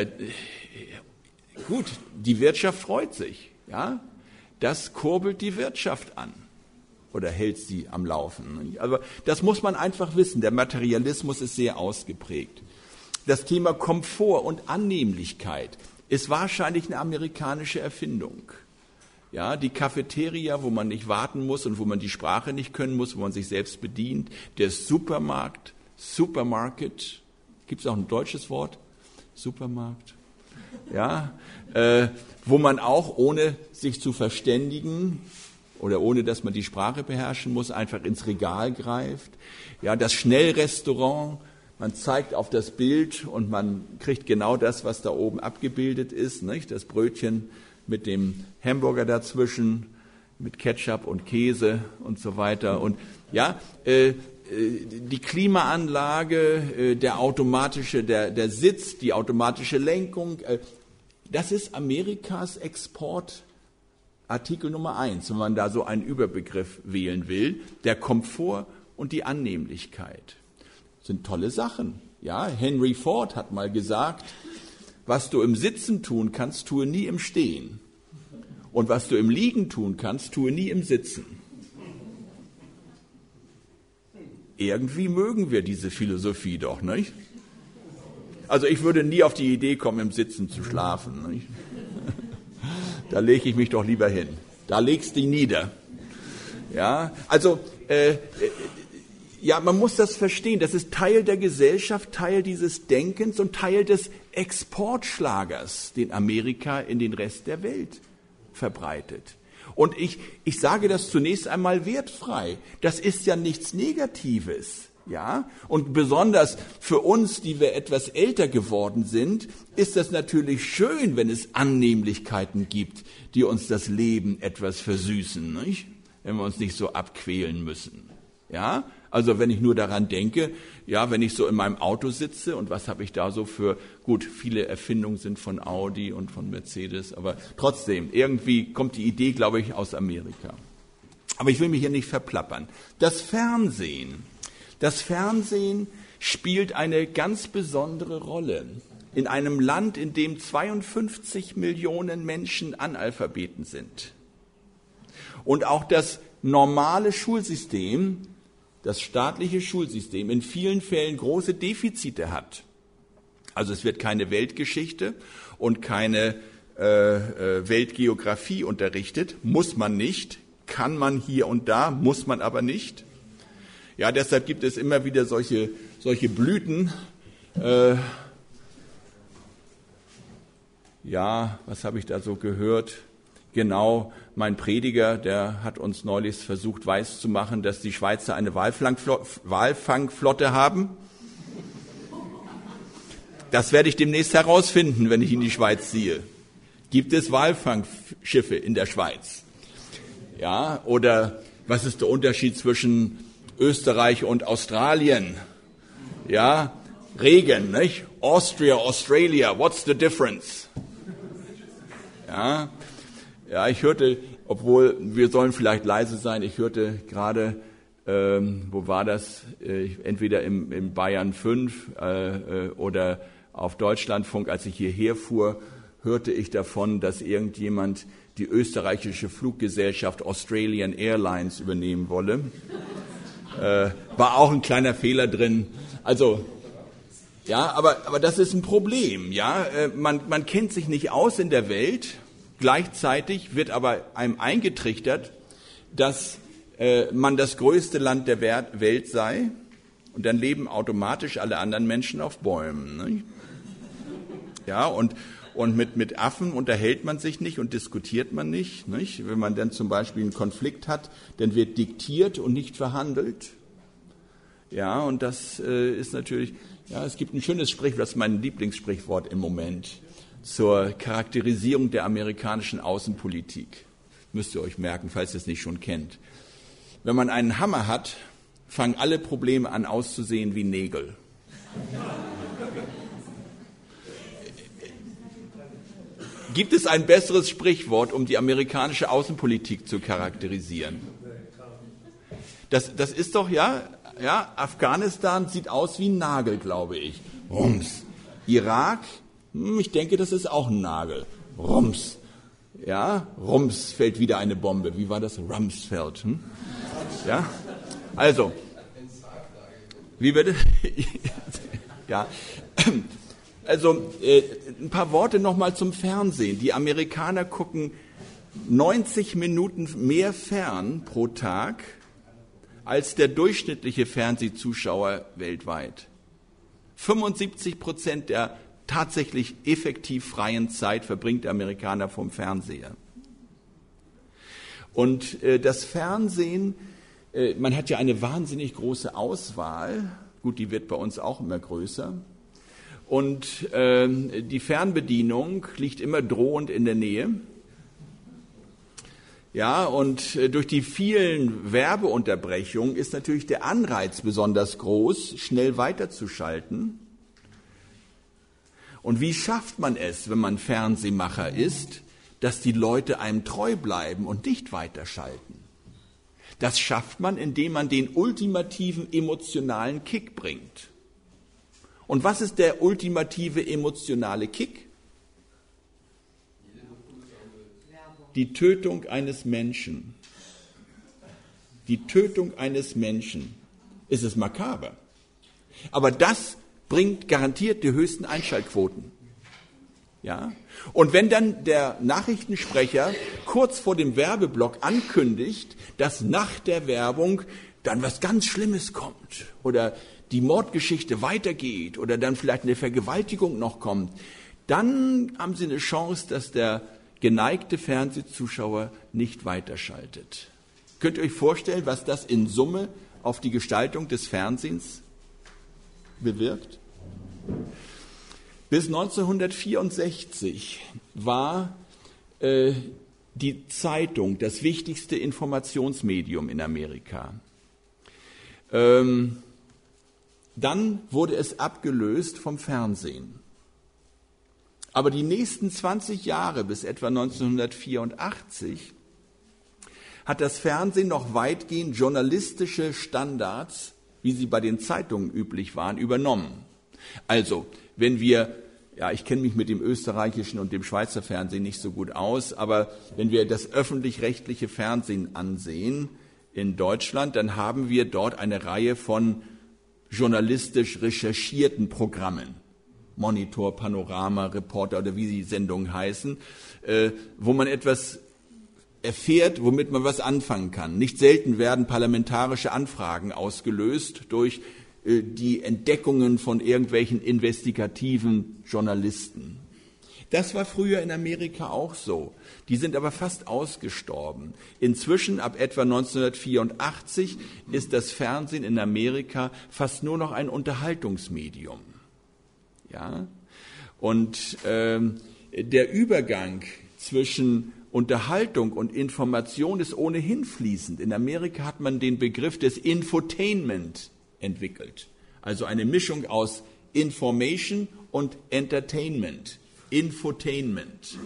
gut, die Wirtschaft freut sich. Ja, das kurbelt die Wirtschaft an oder hält sie am Laufen. Aber das muss man einfach wissen. Der Materialismus ist sehr ausgeprägt. Das Thema Komfort und Annehmlichkeit ist wahrscheinlich eine amerikanische Erfindung. Ja, die Cafeteria, wo man nicht warten muss und wo man die Sprache nicht können muss, wo man sich selbst bedient. Der Supermarkt, Supermarket, gibt es auch ein deutsches Wort? Supermarkt. Ja, wo man auch ohne sich zu verständigen oder ohne dass man die Sprache beherrschen muss, einfach ins Regal greift. Ja, das Schnellrestaurant, man zeigt auf das Bild und man kriegt genau das, was da oben abgebildet ist, nicht? Das Brötchen mit dem Hamburger dazwischen, mit Ketchup und Käse und so weiter. Und ja, die Klimaanlage, der Sitz, die automatische Lenkung, das ist Amerikas Exportartikel Nummer 1, wenn man da so einen Überbegriff wählen will. Der Komfort und die Annehmlichkeit sind tolle Sachen. Ja, Henry Ford hat mal gesagt, was du im Sitzen tun kannst, tue nie im Stehen. Und was du im Liegen tun kannst, tue nie im Sitzen. Irgendwie mögen wir diese Philosophie doch, nicht? Also ich würde nie auf die Idee kommen, im Sitzen zu schlafen. Nicht? Da lege ich mich doch lieber hin. Da legst du dich nieder. Ja, also ja, man muss das verstehen. Das ist Teil der Gesellschaft, Teil dieses Denkens und Teil des Exportschlagers, den Amerika in den Rest der Welt verbreitet. Und ich sage das zunächst einmal wertfrei. Das ist ja nichts Negatives. Ja? Und besonders für uns, die wir etwas älter geworden sind, ist das natürlich schön, wenn es Annehmlichkeiten gibt, die uns das Leben etwas versüßen, nicht? Wenn wir uns nicht so abquälen müssen. Ja? Also wenn ich nur daran denke, ja, wenn ich so in meinem Auto sitze und was habe ich da so für, gut, viele Erfindungen sind von Audi und von Mercedes, aber trotzdem, irgendwie kommt die Idee, glaube ich, aus Amerika. Aber ich will mich hier nicht verplappern. Das Fernsehen spielt eine ganz besondere Rolle in einem Land, in dem 52 Millionen Menschen Analphabeten sind. Und auch das normale Schulsystem, das staatliche Schulsystem in vielen Fällen große Defizite hat. Also es wird keine Weltgeschichte und keine Weltgeografie unterrichtet, muss man nicht, kann man hier und da, muss man aber nicht. Ja, deshalb gibt es immer wieder solche Blüten. Ja, was habe ich da so gehört? Genau, mein Prediger, der hat uns neulich versucht weiszumachen, dass die Schweizer eine Walfangflotte haben. Das werde ich demnächst herausfinden, wenn ich in die Schweiz ziehe. Gibt es Walfangschiffe in der Schweiz? Ja, oder was ist der Unterschied zwischen Österreich und Australien? Ja, Regen, nicht? Austria, Australia, what's the difference? Ja, ich hörte, obwohl wir sollen vielleicht leise sein, ich hörte gerade, wo war das? Entweder im Bayern 5 oder auf Deutschlandfunk, als ich hierher fuhr, hörte ich davon, dass irgendjemand die österreichische Fluggesellschaft Australian Airlines übernehmen wolle. War auch ein kleiner Fehler drin. Also, ja, aber das ist ein Problem, ja. Man kennt sich nicht aus in der Welt. Gleichzeitig wird aber einem eingetrichtert, dass man das größte Land der Welt sei. Und dann leben automatisch alle anderen Menschen auf Bäumen. Nicht? Ja, und mit Affen unterhält man sich nicht und diskutiert man nicht. Wenn man dann zum Beispiel einen Konflikt hat, dann wird diktiert und nicht verhandelt. Ja, und das ist natürlich, ja, es gibt ein schönes Sprichwort, das ist mein Lieblingssprichwort im Moment, zur Charakterisierung der amerikanischen Außenpolitik. Müsst ihr euch merken, falls ihr es nicht schon kennt. Wenn man einen Hammer hat, fangen alle Probleme an auszusehen wie Nägel. Gibt es ein besseres Sprichwort, um die amerikanische Außenpolitik zu charakterisieren? Das ist doch, ja, Afghanistan sieht aus wie ein Nagel, glaube ich. Rums. Irak, ich denke, das ist auch ein Nagel. Rums. Ja, Rums fällt wieder eine Bombe. Wie war das? Rumsfeld. Ja, also. Wie bitte? Ja. Also ein paar Worte nochmal zum Fernsehen. Die Amerikaner gucken 90 Minuten mehr fern pro Tag als der durchschnittliche Fernsehzuschauer weltweit. 75% der tatsächlich effektiv freien Zeit verbringt der Amerikaner vom Fernseher. Und das Fernsehen, man hat ja eine wahnsinnig große Auswahl. Gut, die wird bei uns auch immer größer. Und die Fernbedienung liegt immer drohend in der Nähe. Ja, und durch die vielen Werbeunterbrechungen ist natürlich der Anreiz besonders groß, schnell weiterzuschalten. Und wie schafft man es, wenn man Fernsehmacher ist, dass die Leute einem treu bleiben und nicht weiterschalten? Das schafft man, indem man den ultimativen emotionalen Kick bringt. Und was ist der ultimative emotionale Kick? Die Tötung eines Menschen. Die Tötung eines Menschen. Ist es makaber. Aber das bringt garantiert die höchsten Einschaltquoten. Ja? Und wenn dann der Nachrichtensprecher kurz vor dem Werbeblock ankündigt, dass nach der Werbung dann was ganz Schlimmes kommt oder die Mordgeschichte weitergeht oder dann vielleicht eine Vergewaltigung noch kommt, dann haben Sie eine Chance, dass der geneigte Fernsehzuschauer nicht weiterschaltet. Könnt ihr euch vorstellen, was das in Summe auf die Gestaltung des Fernsehens bewirkt? Bis 1964 war die Zeitung das wichtigste Informationsmedium in Amerika. Dann wurde es abgelöst vom Fernsehen. Aber die nächsten 20 Jahre bis etwa 1984 hat das Fernsehen noch weitgehend journalistische Standards, wie sie bei den Zeitungen üblich waren, übernommen. Also, wenn wir, ich kenne mich mit dem österreichischen und dem Schweizer Fernsehen nicht so gut aus, aber wenn wir das öffentlich-rechtliche Fernsehen ansehen in Deutschland, dann haben wir dort eine Reihe von journalistisch recherchierten Programmen. Monitor, Panorama, Reporter oder wie die Sendungen heißen, wo man etwas erfährt, womit man was anfangen kann. Nicht selten werden parlamentarische Anfragen ausgelöst durch die Entdeckungen von irgendwelchen investigativen Journalisten. Das war früher in Amerika auch so. Die sind aber fast ausgestorben. Inzwischen, ab etwa 1984, ist das Fernsehen in Amerika fast nur noch ein Unterhaltungsmedium. Ja? Und der Übergang zwischen Unterhaltung und Information ist ohnehin fließend. In Amerika hat man den Begriff des Infotainment entwickelt. Also eine Mischung aus Information und Entertainment. Infotainment.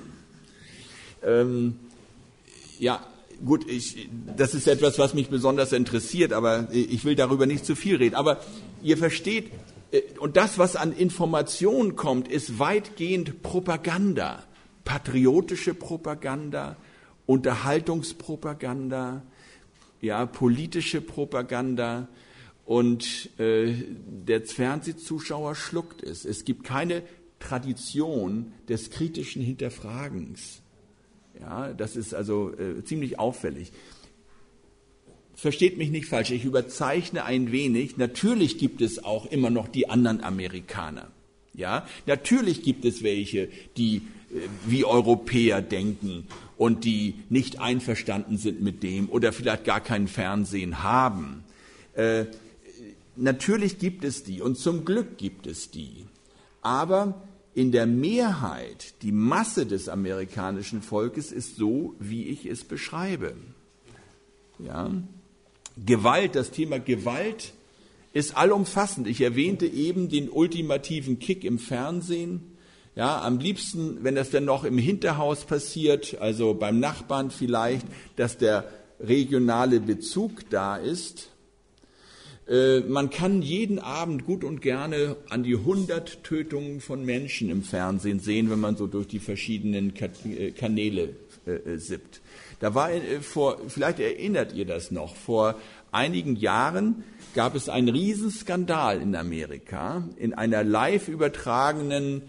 Das ist etwas, was mich besonders interessiert, aber ich will darüber nicht zu viel reden. Aber ihr versteht, und das, was an Information kommt, ist weitgehend Propaganda. Patriotische Propaganda, Unterhaltungspropaganda, politische Propaganda. Und der Fernsehzuschauer schluckt es. Es gibt keine Tradition des kritischen Hinterfragens. Ja, das ist also ziemlich auffällig. Versteht mich nicht falsch, ich überzeichne ein wenig. Natürlich gibt es auch immer noch die anderen Amerikaner. Ja, natürlich gibt es welche, die wie Europäer denken und die nicht einverstanden sind mit dem oder vielleicht gar kein Fernsehen haben. Natürlich gibt es die und zum Glück gibt es die. Aber in der Mehrheit, die Masse des amerikanischen Volkes ist so, wie ich es beschreibe. Ja? Gewalt, das Thema Gewalt ist allumfassend. Ich erwähnte eben den ultimativen Kick im Fernsehen. Ja, am liebsten, wenn das dann noch im Hinterhaus passiert, also beim Nachbarn vielleicht, dass der regionale Bezug da ist. Man kann jeden Abend gut und gerne an die 100 Tötungen von Menschen im Fernsehen sehen, wenn man so durch die verschiedenen Kanäle sippt. Da war vielleicht erinnert ihr das noch, vor einigen Jahren gab es einen Riesenskandal in Amerika, in einer live übertragenen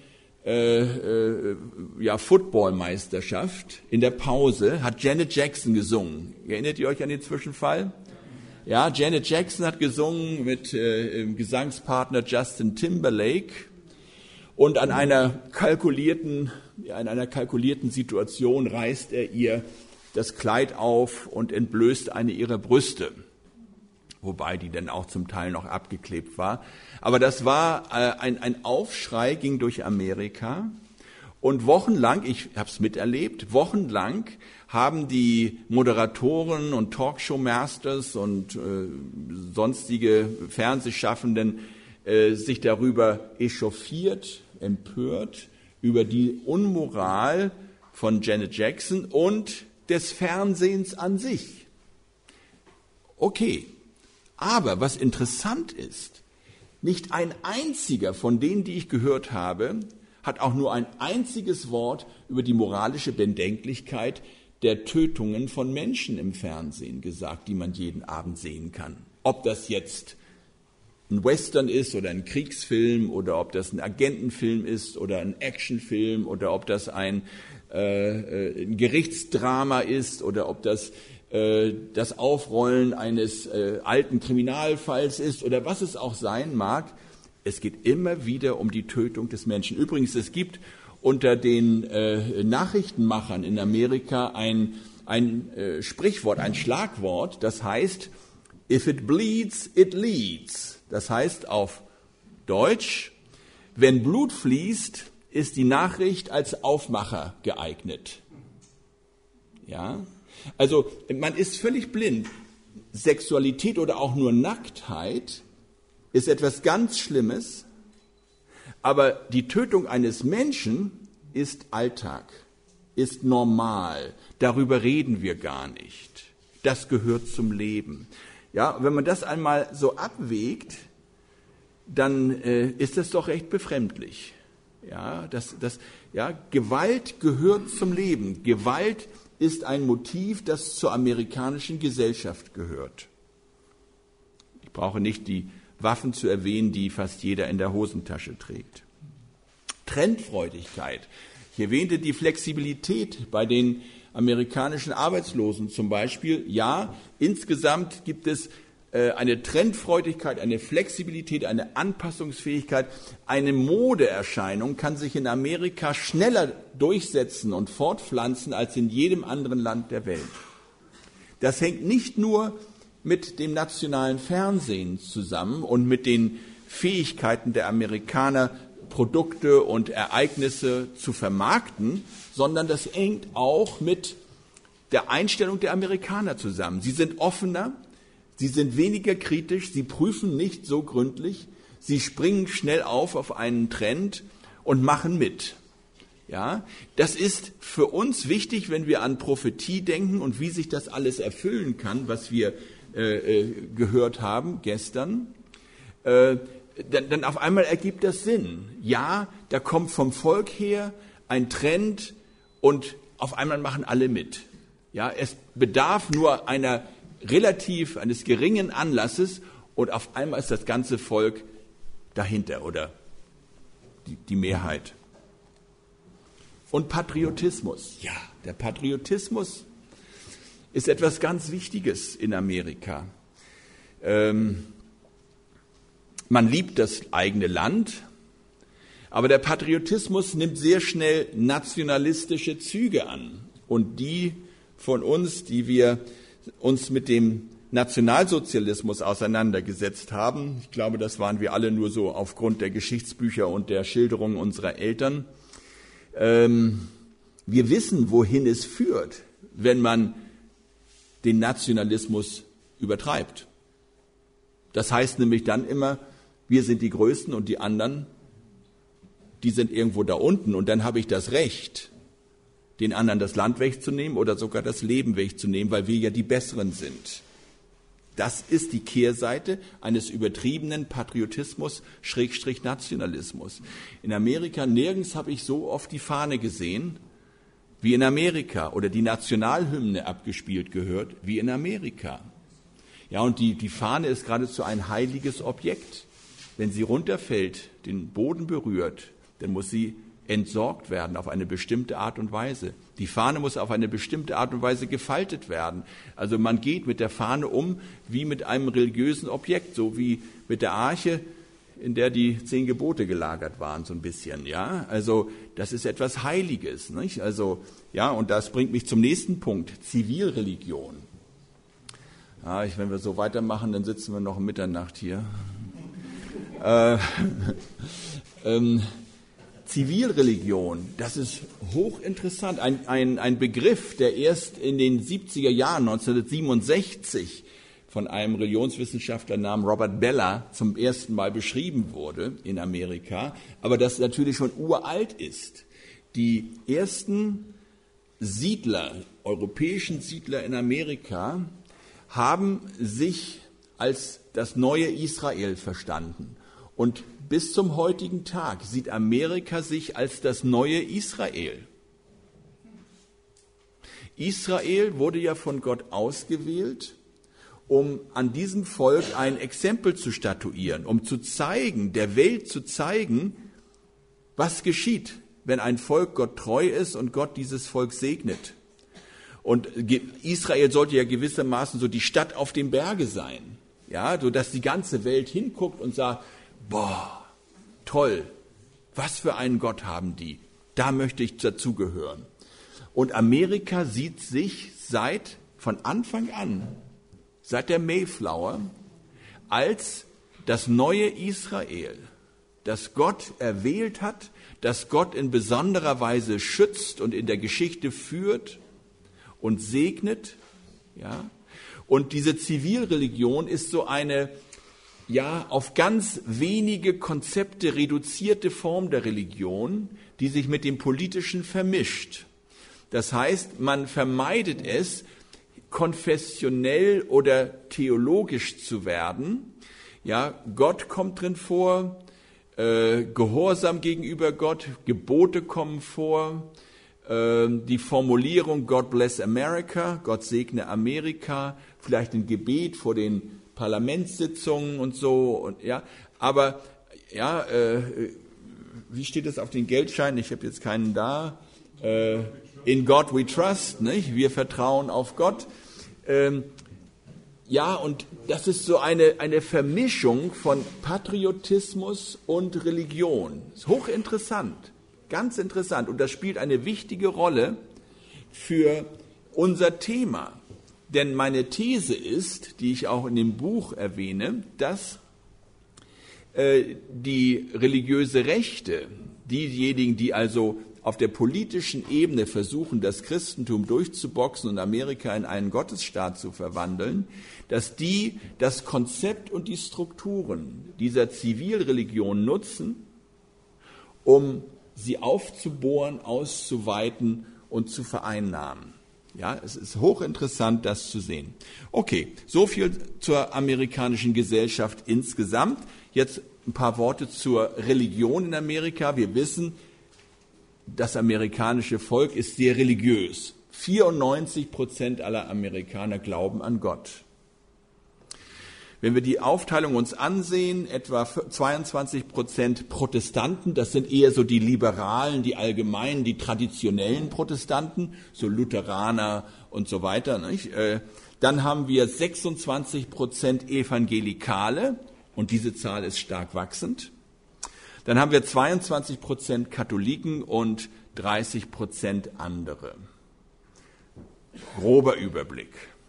Footballmeisterschaft. In der Pause hat Janet Jackson gesungen. Erinnert ihr euch an den Zwischenfall? Ja, Janet Jackson hat gesungen mit Gesangspartner Justin Timberlake und an einer kalkulierten Situation reißt er ihr das Kleid auf und entblößt eine ihrer Brüste, wobei die dann auch zum Teil noch abgeklebt war. Aber das war ein Aufschrei, ging durch Amerika und wochenlang, ich habe es miterlebt, wochenlang haben die Moderatoren und Talkshow-Masters und sonstige Fernsehschaffenden sich darüber echauffiert, empört, über die Unmoral von Janet Jackson und des Fernsehens an sich. Okay, aber was interessant ist, nicht ein einziger von denen, die ich gehört habe, hat auch nur ein einziges Wort über die moralische Bedenklichkeit der Tötungen von Menschen im Fernsehen gesagt, die man jeden Abend sehen kann. Ob das jetzt ein Western ist oder ein Kriegsfilm oder ob das ein Agentenfilm ist oder ein Actionfilm oder ob das ein Gerichtsdrama ist oder ob das das Aufrollen eines alten Kriminalfalls ist oder was es auch sein mag. Es geht immer wieder um die Tötung des Menschen. Übrigens, es gibt unter den Nachrichtenmachern in Amerika ein Sprichwort, ein Schlagwort, das heißt, if it bleeds, it leads. Das heißt auf Deutsch, wenn Blut fließt, ist die Nachricht als Aufmacher geeignet. Ja? Also man ist völlig blind. Sexualität oder auch nur Nacktheit ist etwas ganz Schlimmes, aber die Tötung eines Menschen ist Alltag, ist normal. Darüber reden wir gar nicht. Das gehört zum Leben. Ja, wenn man das einmal so abwägt, dann ist das doch recht befremdlich. Ja, Gewalt gehört zum Leben. Gewalt ist ein Motiv, das zur amerikanischen Gesellschaft gehört. Ich brauche nicht die Waffen zu erwähnen, die fast jeder in der Hosentasche trägt. Trendfreudigkeit. Ich erwähnte die Flexibilität bei den amerikanischen Arbeitslosen zum Beispiel. Ja, insgesamt gibt es eine Trendfreudigkeit, eine Flexibilität, eine Anpassungsfähigkeit. Eine Modeerscheinung kann sich in Amerika schneller durchsetzen und fortpflanzen als in jedem anderen Land der Welt. Das hängt nicht nur mit dem nationalen Fernsehen zusammen und mit den Fähigkeiten der Amerikaner, Produkte und Ereignisse zu vermarkten, sondern das hängt auch mit der Einstellung der Amerikaner zusammen. Sie sind offener, sie sind weniger kritisch, sie prüfen nicht so gründlich, sie springen schnell auf einen Trend und machen mit. Ja, das ist für uns wichtig, wenn wir an Prophetie denken und wie sich das alles erfüllen kann, was wir gehört haben gestern. Dann auf einmal ergibt das Sinn. Ja, da kommt vom Volk her ein Trend und auf einmal machen alle mit. Ja, es bedarf nur eines geringen Anlasses und auf einmal ist das ganze Volk dahinter oder die Mehrheit. Und Patriotismus. Ja, der Patriotismus ist etwas ganz Wichtiges in Amerika. Man liebt das eigene Land, aber der Patriotismus nimmt sehr schnell nationalistische Züge an. Und die von uns, die wir uns mit dem Nationalsozialismus auseinandergesetzt haben, ich glaube, das waren wir alle nur so aufgrund der Geschichtsbücher und der Schilderungen unserer Eltern, wir wissen, wohin es führt, wenn man den Nationalismus übertreibt. Das heißt nämlich dann immer, wir sind die Größten und die anderen, die sind irgendwo da unten und dann habe ich das Recht, den anderen das Land wegzunehmen oder sogar das Leben wegzunehmen, weil wir ja die Besseren sind. Das ist die Kehrseite eines übertriebenen Patriotismus / Nationalismus. In Amerika nirgends habe ich so oft die Fahne gesehen, wie in Amerika, oder die Nationalhymne abgespielt gehört, wie in Amerika. Ja, und die Fahne ist geradezu ein heiliges Objekt. Wenn sie runterfällt, den Boden berührt, dann muss sie entsorgt werden auf eine bestimmte Art und Weise. Die Fahne muss auf eine bestimmte Art und Weise gefaltet werden. Also man geht mit der Fahne um wie mit einem religiösen Objekt, so wie mit der Arche, in der die 10 Gebote gelagert waren, so ein bisschen. Ja, also das ist etwas Heiliges, nicht? Also ja, und das bringt mich zum nächsten Punkt: Zivilreligion. Ja, wenn wir so weitermachen, dann sitzen wir noch um Mitternacht hier. Zivilreligion, das ist hochinteressant. Ein Begriff, der erst in den 70er Jahren, 1967, von einem Religionswissenschaftler namens Robert Bellah zum ersten Mal beschrieben wurde in Amerika, aber das natürlich schon uralt ist. Die ersten Siedler, europäischen Siedler in Amerika, haben sich als das neue Israel verstanden. Und bis zum heutigen Tag sieht Amerika sich als das neue Israel. Israel wurde ja von Gott ausgewählt, um an diesem Volk ein Exempel zu statuieren, um zu zeigen, der Welt zu zeigen, was geschieht, wenn ein Volk Gott treu ist und Gott dieses Volk segnet. Und Israel sollte ja gewissermaßen so die Stadt auf dem Berge sein, ja, so dass die ganze Welt hinguckt und sagt: Boah, toll, was für einen Gott haben die? Da möchte ich dazugehören. Und Amerika sieht sich von Anfang an, seit der Mayflower, als das neue Israel, das Gott erwählt hat, das Gott in besonderer Weise schützt und in der Geschichte führt und segnet. Ja? Und diese Zivilreligion ist so eine, ja, auf ganz wenige Konzepte reduzierte Form der Religion, die sich mit dem Politischen vermischt. Das heißt, man vermeidet es, konfessionell oder theologisch zu werden. Ja, Gott kommt drin vor, Gehorsam gegenüber Gott, Gebote kommen vor, die Formulierung God bless America, Gott segne Amerika, vielleicht ein Gebet vor den Parlamentssitzungen und so. Und, ja, aber ja, wie steht das auf den Geldscheinen? Ich habe jetzt keinen da. In God we trust, nicht? Wir vertrauen auf Gott. Ja, und das ist so eine Vermischung von Patriotismus und Religion. Ist hochinteressant, ganz interessant. Und das spielt eine wichtige Rolle für unser Thema. Denn meine These ist, die ich auch in dem Buch erwähne, dass die religiöse Rechte, diejenigen, die also auf der politischen Ebene versuchen, das Christentum durchzuboxen und Amerika in einen Gottesstaat zu verwandeln, dass die das Konzept und die Strukturen dieser Zivilreligion nutzen, um sie aufzubohren, auszuweiten und zu vereinnahmen. Ja, es ist hochinteressant, das zu sehen. Okay, so viel zur amerikanischen Gesellschaft insgesamt. Jetzt ein paar Worte zur Religion in Amerika. Wir wissen, das amerikanische Volk ist sehr religiös. 94% aller Amerikaner glauben an Gott. Wenn wir die Aufteilung uns ansehen, etwa 22% Protestanten, das sind eher so die Liberalen, die Allgemeinen, die traditionellen Protestanten, so Lutheraner und so weiter, nicht? Dann haben wir 26% Evangelikale, und diese Zahl ist stark wachsend. Dann haben wir 22% Katholiken und 30% andere. Grober Überblick.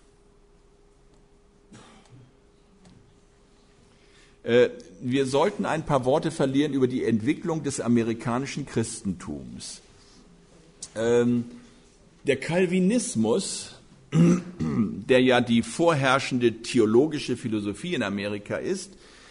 Wir sollten ein paar Worte verlieren über die Entwicklung des amerikanischen Christentums. Der Calvinismus, der ja die vorherrschende theologische Philosophie in Amerika ist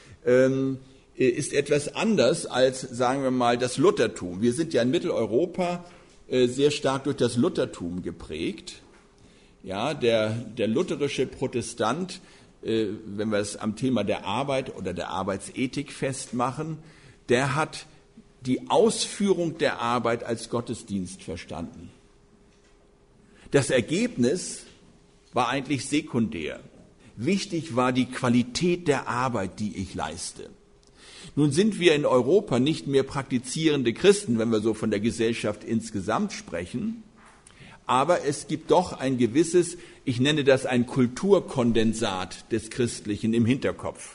etwas anders als, sagen wir mal, das Luthertum. Wir sind ja in Mitteleuropa sehr stark durch das Luthertum geprägt. Ja, der lutherische Protestant, wenn wir es am Thema der Arbeit oder der Arbeitsethik festmachen, der hat die Ausführung der Arbeit als Gottesdienst verstanden. Das Ergebnis war eigentlich sekundär. Wichtig war die Qualität der Arbeit, die ich leiste. Nun sind wir in Europa nicht mehr praktizierende Christen, wenn wir so von der Gesellschaft insgesamt sprechen, aber es gibt doch ein gewisses, ich nenne das ein Kulturkondensat des Christlichen im Hinterkopf.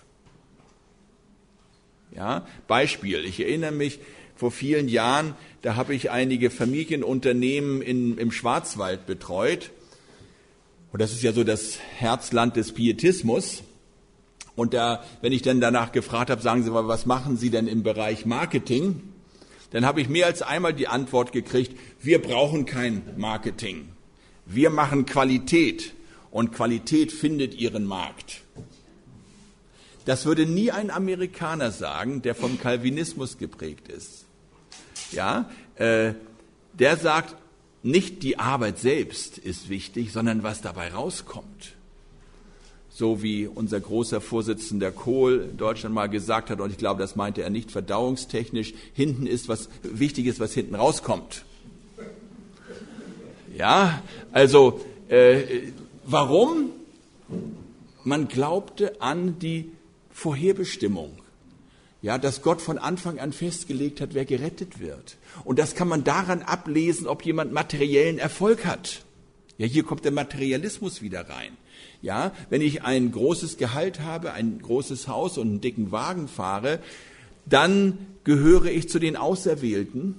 Ja, Beispiel, ich erinnere mich, vor vielen Jahren, da habe ich einige Familienunternehmen im Schwarzwald betreut. Und das ist ja so das Herzland des Pietismus. Und da, wenn ich dann danach gefragt habe, sagen Sie mal, was machen Sie denn im Bereich Marketing? Dann habe ich mehr als einmal die Antwort gekriegt, wir brauchen kein Marketing. Wir machen Qualität. Und Qualität findet ihren Markt. Das würde nie ein Amerikaner sagen, der vom Calvinismus geprägt ist. Ja, der sagt, nicht die Arbeit selbst ist wichtig, sondern was dabei rauskommt. So wie unser großer Vorsitzender Kohl in Deutschland mal gesagt hat, und ich glaube, das meinte er nicht verdauungstechnisch, hinten ist was Wichtiges, was hinten rauskommt. Ja, also warum? Man glaubte an die Vorherbestimmung. Ja, dass Gott von Anfang an festgelegt hat, wer gerettet wird. Und das kann man daran ablesen, ob jemand materiellen Erfolg hat. Ja, hier kommt der Materialismus wieder rein. Ja, wenn ich ein großes Gehalt habe, ein großes Haus und einen dicken Wagen fahre, dann gehöre ich zu den Auserwählten.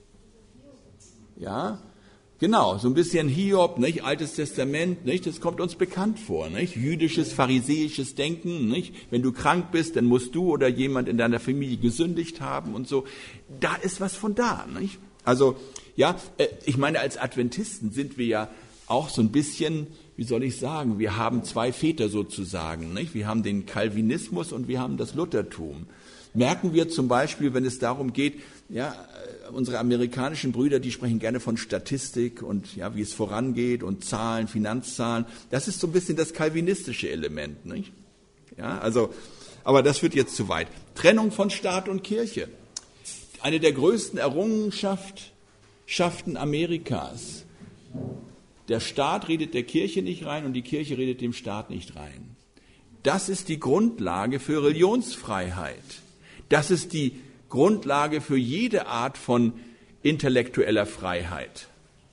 Ja, genau, so ein bisschen Hiob, nicht? Altes Testament, nicht? Das kommt uns bekannt vor, nicht? Jüdisches, pharisäisches Denken, nicht? Wenn du krank bist, dann musst du oder jemand in deiner Familie gesündigt haben und so. Da ist was von da, nicht? Also, ja, ich meine, als Adventisten sind wir ja auch so ein bisschen wie soll ich sagen, wir haben zwei Väter sozusagen, nicht? Wir haben den Calvinismus und wir haben das Luthertum. Merken wir zum Beispiel, wenn es darum geht, ja, unsere amerikanischen Brüder, die sprechen gerne von Statistik und ja, wie es vorangeht und Zahlen, Finanzzahlen. Das ist so ein bisschen das calvinistische Element, nicht? Ja, also, aber das führt jetzt zu weit. Trennung von Staat und Kirche. Eine der größten Errungenschaften Amerikas. Der Staat redet der Kirche nicht rein und die Kirche redet dem Staat nicht rein. Das ist die Grundlage für Religionsfreiheit. Das ist die Grundlage für jede Art von intellektueller Freiheit.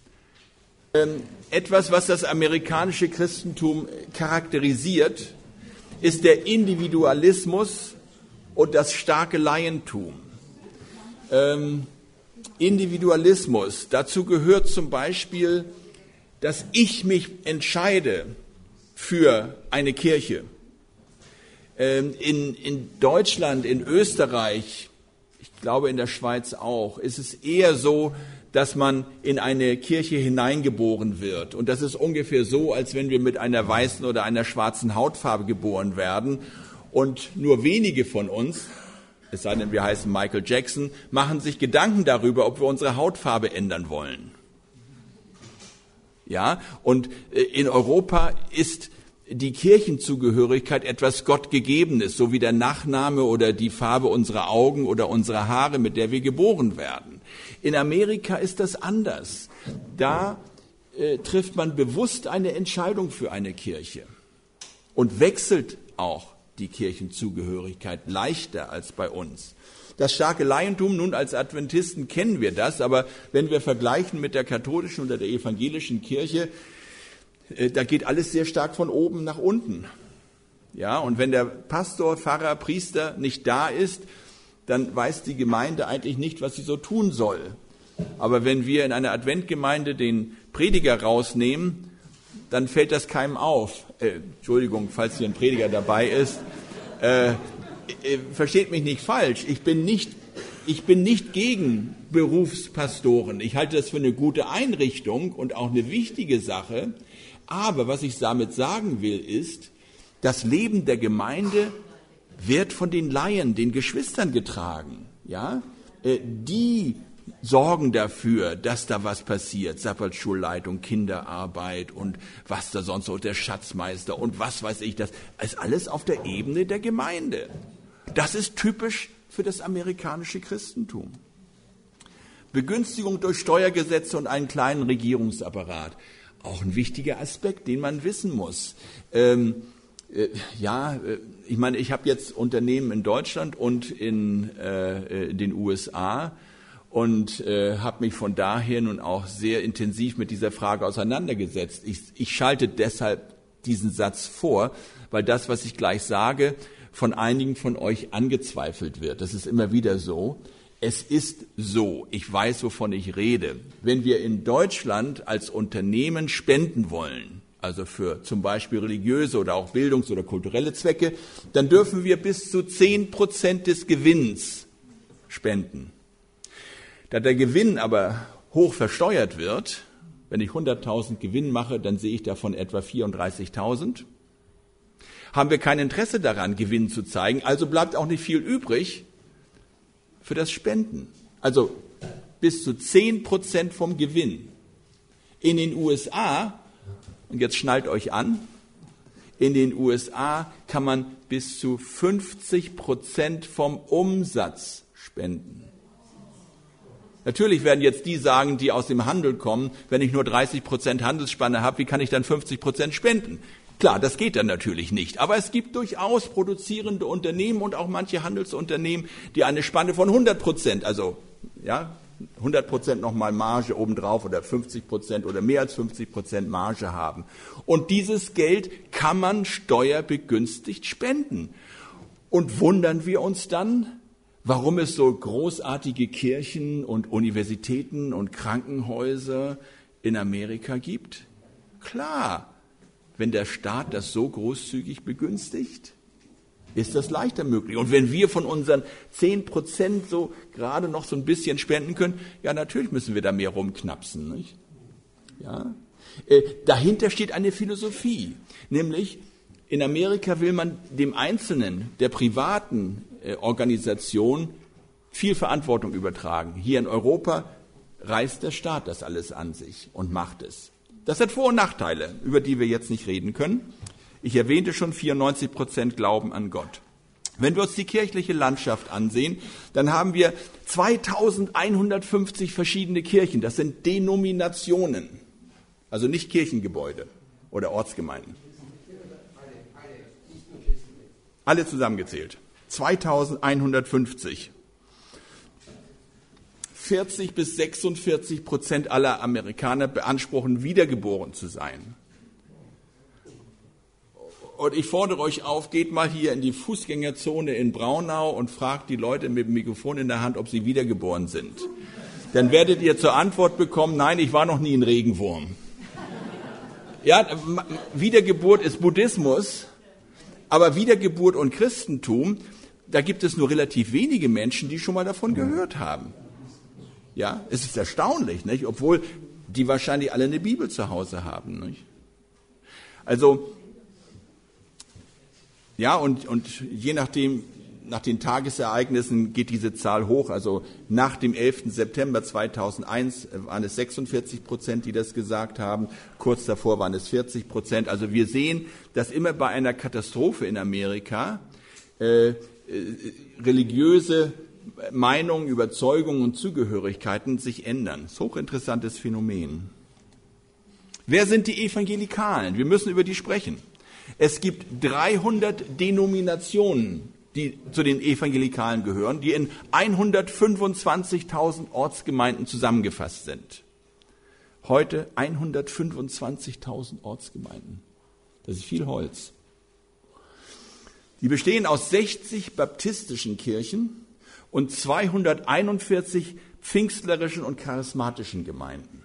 Etwas, was das amerikanische Christentum charakterisiert, ist der Individualismus und das starke Laientum. Individualismus, dazu gehört zum Beispiel, dass ich mich entscheide für eine Kirche. In Deutschland, in Österreich, ich glaube in der Schweiz auch, ist es eher so, dass man in eine Kirche hineingeboren wird. Und das ist ungefähr so, als wenn wir mit einer weißen oder einer schwarzen Hautfarbe geboren werden. Und nur wenige von uns, es sei denn wir heißen Michael Jackson, machen sich Gedanken darüber, ob wir unsere Hautfarbe ändern wollen. Ja, und in Europa ist die Kirchenzugehörigkeit etwas Gottgegebenes, so wie der Nachname oder die Farbe unserer Augen oder unserer Haare, mit der wir geboren werden. In Amerika ist das anders. Da trifft man bewusst eine Entscheidung für eine Kirche und wechselt auch die Kirchenzugehörigkeit leichter als bei uns. Das starke Laientum, nun als Adventisten kennen wir das, aber wenn wir vergleichen mit der katholischen oder der evangelischen Kirche, da geht alles sehr stark von oben nach unten. Ja, und wenn der Pastor, Pfarrer, Priester nicht da ist, dann weiß die Gemeinde eigentlich nicht, was sie so tun soll. Aber wenn wir in einer Adventgemeinde den Prediger rausnehmen, dann fällt das keinem auf. Entschuldigung, falls hier ein Prediger dabei ist. Versteht mich nicht falsch. Ich bin nicht gegen Berufspastoren. Ich halte das für eine gute Einrichtung und auch eine wichtige Sache. Aber was ich damit sagen will, ist, das Leben der Gemeinde wird von den Laien, den Geschwistern getragen. Ja? Die sorgen dafür, dass da was passiert. Sabbatschulleitung, Kinderarbeit und was da sonst so, der Schatzmeister und was weiß ich, das ist alles auf der Ebene der Gemeinde. Das ist typisch für das amerikanische Christentum. Begünstigung durch Steuergesetze und einen kleinen Regierungsapparat. Auch ein wichtiger Aspekt, den man wissen muss. Ich meine, ich habe jetzt Unternehmen in Deutschland und in den USA und habe mich von daher nun auch sehr intensiv mit dieser Frage auseinandergesetzt. Ich schalte deshalb diesen Satz vor, weil das, was ich gleich sage, von einigen von euch angezweifelt wird. Das ist immer wieder so. Es ist so, ich weiß, wovon ich rede. Wenn wir in Deutschland als Unternehmen spenden wollen, also für zum Beispiel religiöse oder auch bildungs- oder kulturelle Zwecke, dann dürfen wir bis zu 10% des Gewinns spenden. Da der Gewinn aber hoch versteuert wird, wenn ich 100.000 Gewinn mache, dann sehe ich davon etwa 34.000. Haben wir kein Interesse daran, Gewinn zu zeigen, also bleibt auch nicht viel übrig für das Spenden. Also bis zu 10% vom Gewinn. In den USA, und jetzt schnallt euch an, in den USA kann man bis zu 50% vom Umsatz spenden. Natürlich werden jetzt die sagen, die aus dem Handel kommen, wenn ich nur 30% Handelsspanne habe, wie kann ich dann 50% spenden? Klar, das geht dann natürlich nicht. Aber es gibt durchaus produzierende Unternehmen und auch manche Handelsunternehmen, die eine Spanne von 100%, also ja, 100% nochmal Marge obendrauf oder 50% oder mehr als 50% Marge haben. Und dieses Geld kann man steuerbegünstigt spenden. Und wundern wir uns dann, warum es so großartige Kirchen und Universitäten und Krankenhäuser in Amerika gibt? Klar, wenn der Staat das so großzügig begünstigt, ist das leichter möglich. Und wenn wir von unseren 10% so gerade noch so ein bisschen spenden können, ja, natürlich müssen wir da mehr rumknapsen, nicht? Ja? Dahinter steht eine Philosophie, nämlich in Amerika will man dem Einzelnen, der privaten Organisation viel Verantwortung übertragen. Hier in Europa reißt der Staat das alles an sich und macht es. Das hat Vor- und Nachteile, über die wir jetzt nicht reden können. Ich erwähnte schon, 94% glauben an Gott. Wenn wir uns die kirchliche Landschaft ansehen, dann haben wir 2150 verschiedene Kirchen. Das sind Denominationen, also nicht Kirchengebäude oder Ortsgemeinden. Alle zusammengezählt. 2150. 40-46% aller Amerikaner beanspruchen, wiedergeboren zu sein. Und ich fordere euch auf, geht mal hier in die Fußgängerzone in Braunau und fragt die Leute mit dem Mikrofon in der Hand, ob sie wiedergeboren sind. Dann werdet ihr zur Antwort bekommen, nein, ich war noch nie ein Regenwurm. Ja, Wiedergeburt ist Buddhismus, aber Wiedergeburt und Christentum, da gibt es nur relativ wenige Menschen, die schon mal davon gehört haben. Ja, es ist erstaunlich, nicht? Obwohl die wahrscheinlich alle eine Bibel zu Hause haben. Nicht? Also, ja, und je nachdem, nach den Tagesereignissen geht diese Zahl hoch. Also nach dem 11. September 2001 waren es 46%, die das gesagt haben. Kurz davor waren es 40%. Also wir sehen, dass immer bei einer Katastrophe in Amerika religiöse Meinungen, Überzeugungen und Zugehörigkeiten sich ändern. Das ist ein hochinteressantes Phänomen. Wer sind die Evangelikalen? Wir müssen über die sprechen. Es gibt 300 Denominationen, die zu den Evangelikalen gehören, die in 125.000 Ortsgemeinden zusammengefasst sind. Heute 125.000 Ortsgemeinden. Das ist viel Holz. Die bestehen aus 60 baptistischen Kirchen und 241 pfingstlerischen und charismatischen Gemeinden.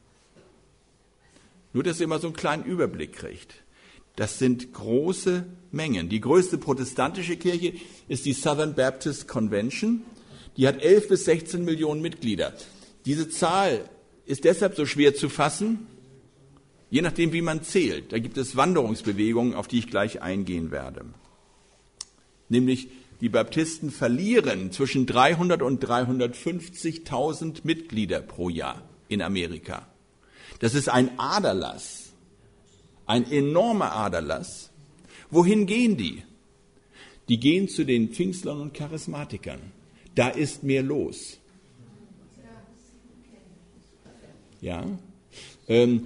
Nur, dass ihr mal so einen kleinen Überblick kriegt. Das sind große Mengen. Die größte protestantische Kirche ist die Southern Baptist Convention. Die hat 11 bis 16 Millionen Mitglieder. Diese Zahl ist deshalb so schwer zu fassen, je nachdem, wie man zählt. Da gibt es Wanderungsbewegungen, auf die ich gleich eingehen werde. Nämlich die Baptisten verlieren zwischen 300 und 350.000 Mitglieder pro Jahr in Amerika. Das ist ein Aderlass. Ein enormer Aderlass. Wohin gehen die? Die gehen zu den Pfingstlern und Charismatikern. Da ist mehr los. Ja. Ich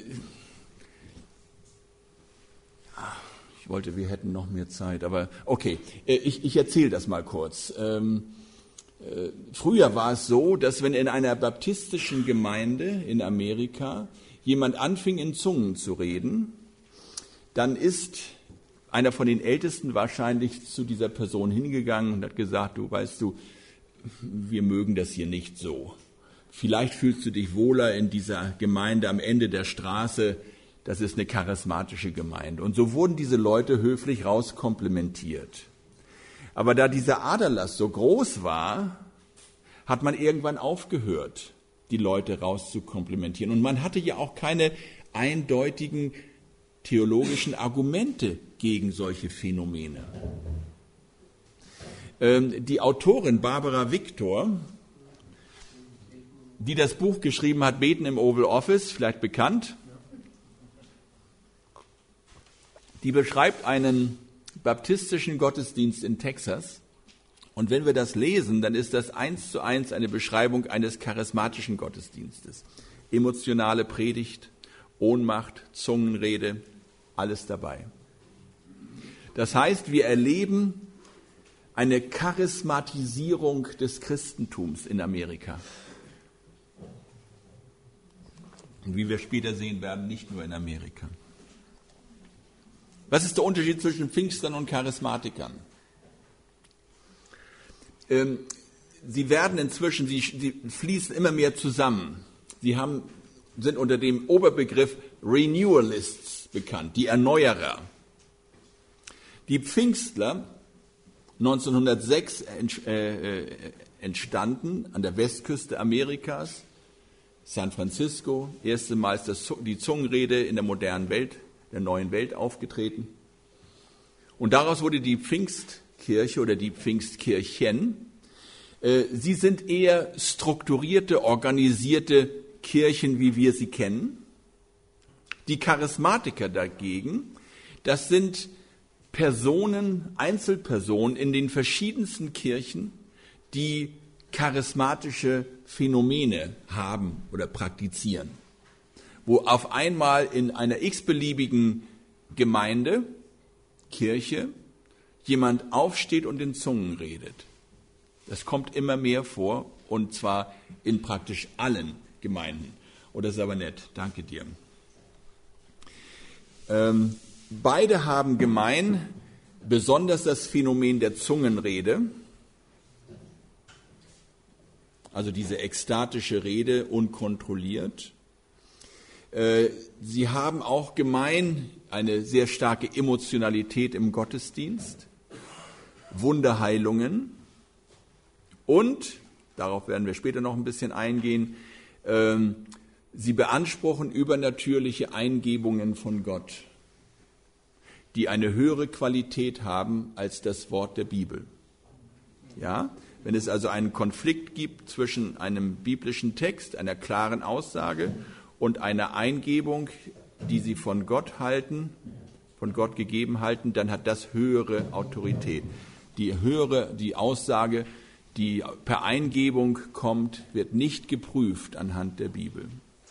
wollte, wir hätten noch mehr Zeit, aber okay, ich erzähle das mal kurz. Früher war es so, dass wenn in einer baptistischen Gemeinde in Amerika jemand anfing, in Zungen zu reden, dann ist einer von den Ältesten wahrscheinlich zu dieser Person hingegangen und hat gesagt, du weißt du, wir mögen das hier nicht so. Vielleicht fühlst du dich wohler in dieser Gemeinde am Ende der Straße, das ist eine charismatische Gemeinde. Und so wurden diese Leute höflich rauskomplimentiert. Aber da dieser Aderlass so groß war, hat man irgendwann aufgehört, die Leute rauszukomplimentieren. Und man hatte ja auch keine eindeutigen theologischen Argumente gegen solche Phänomene. Die Autorin Barbara Victor, die das Buch geschrieben hat, Beten im Oval Office, vielleicht bekannt, die beschreibt einen baptistischen Gottesdienst in Texas. Und wenn wir das lesen, dann ist das 1:1 eine Beschreibung eines charismatischen Gottesdienstes. Emotionale Predigt, Ohnmacht, Zungenrede, alles dabei. Das heißt, wir erleben eine Charismatisierung des Christentums in Amerika. Und wie wir später sehen werden, nicht nur in Amerika. Was ist der Unterschied zwischen Pfingstlern und Charismatikern? Sie werden inzwischen, sie fließen immer mehr zusammen. Sie sind unter dem Oberbegriff Renewalists bekannt, die Erneuerer. Die Pfingstler, 1906 entstanden an der Westküste Amerikas, San Francisco, erste Mal ist die Zungenrede in der modernen Welt, der neuen Welt aufgetreten. Und daraus wurde die Pfingstkirche oder die Pfingstkirchen. Sie sind eher strukturierte, organisierte Kirchen, wie wir sie kennen. Die Charismatiker dagegen, das sind Personen, Einzelpersonen in den verschiedensten Kirchen, die charismatische Phänomene haben oder praktizieren. Wo auf einmal in einer x-beliebigen Gemeinde, Kirche, jemand aufsteht und in Zungen redet. Das kommt immer mehr vor, und zwar in praktisch allen Gemeinden. Oh, das ist aber nett. Danke dir. Beide haben gemein, besonders das Phänomen der Zungenrede, also diese ekstatische Rede unkontrolliert. Sie haben auch gemein eine sehr starke Emotionalität im Gottesdienst, Wunderheilungen und, darauf werden wir später noch ein bisschen eingehen, sie beanspruchen übernatürliche Eingebungen von Gott, die eine höhere Qualität haben als das Wort der Bibel. Ja? Wenn es also einen Konflikt gibt zwischen einem biblischen Text, einer klaren Aussage und einer Eingebung, die sie von Gott halten, von Gott gegeben halten, dann hat das höhere Autorität. Die Aussage, die per Eingebung kommt, wird nicht geprüft anhand der Bibel.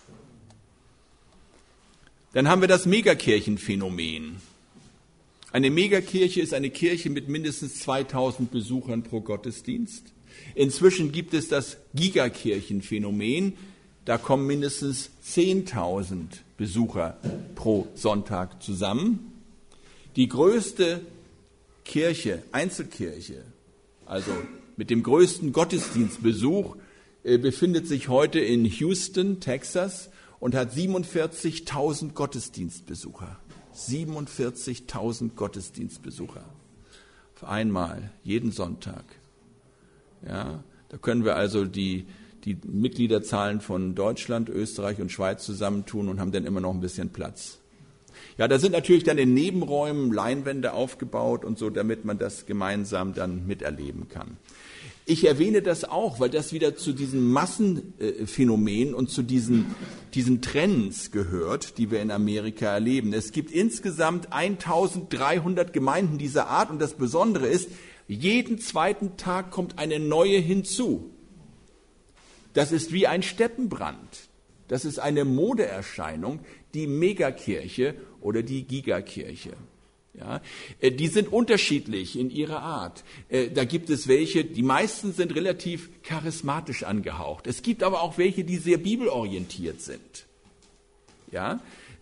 Dann haben wir das Megakirchenphänomen. Eine Megakirche ist eine Kirche mit mindestens 2000 Besuchern pro Gottesdienst. Inzwischen gibt es das Gigakirchenphänomen. Da kommen mindestens 10.000 Besucher pro Sonntag zusammen. Die größte Kirche, Einzelkirche, also mit dem größten Gottesdienstbesuch, befindet sich heute in Houston, Texas, und hat 47.000 Gottesdienstbesucher. 47.000 Gottesdienstbesucher. Auf einmal, jeden Sonntag. Ja, da können wir also die Mitgliederzahlen von Deutschland, Österreich und Schweiz zusammentun und haben dann immer noch ein bisschen Platz. Ja, da sind natürlich dann in Nebenräumen Leinwände aufgebaut und so, damit man das gemeinsam dann miterleben kann. Ich erwähne das auch, weil das wieder zu diesen Massenphänomenen und zu diesen Trends gehört, die wir in Amerika erleben. Es gibt insgesamt 1300 Gemeinden dieser Art und das Besondere ist, jeden zweiten Tag kommt eine neue hinzu. Das ist wie ein Steppenbrand. Das ist eine Modeerscheinung, die Megakirche oder die Gigakirche. Ja, die sind unterschiedlich in ihrer Art. Da gibt es welche, die meisten sind relativ charismatisch angehaucht. Es gibt aber auch welche, die sehr bibelorientiert sind. Ja,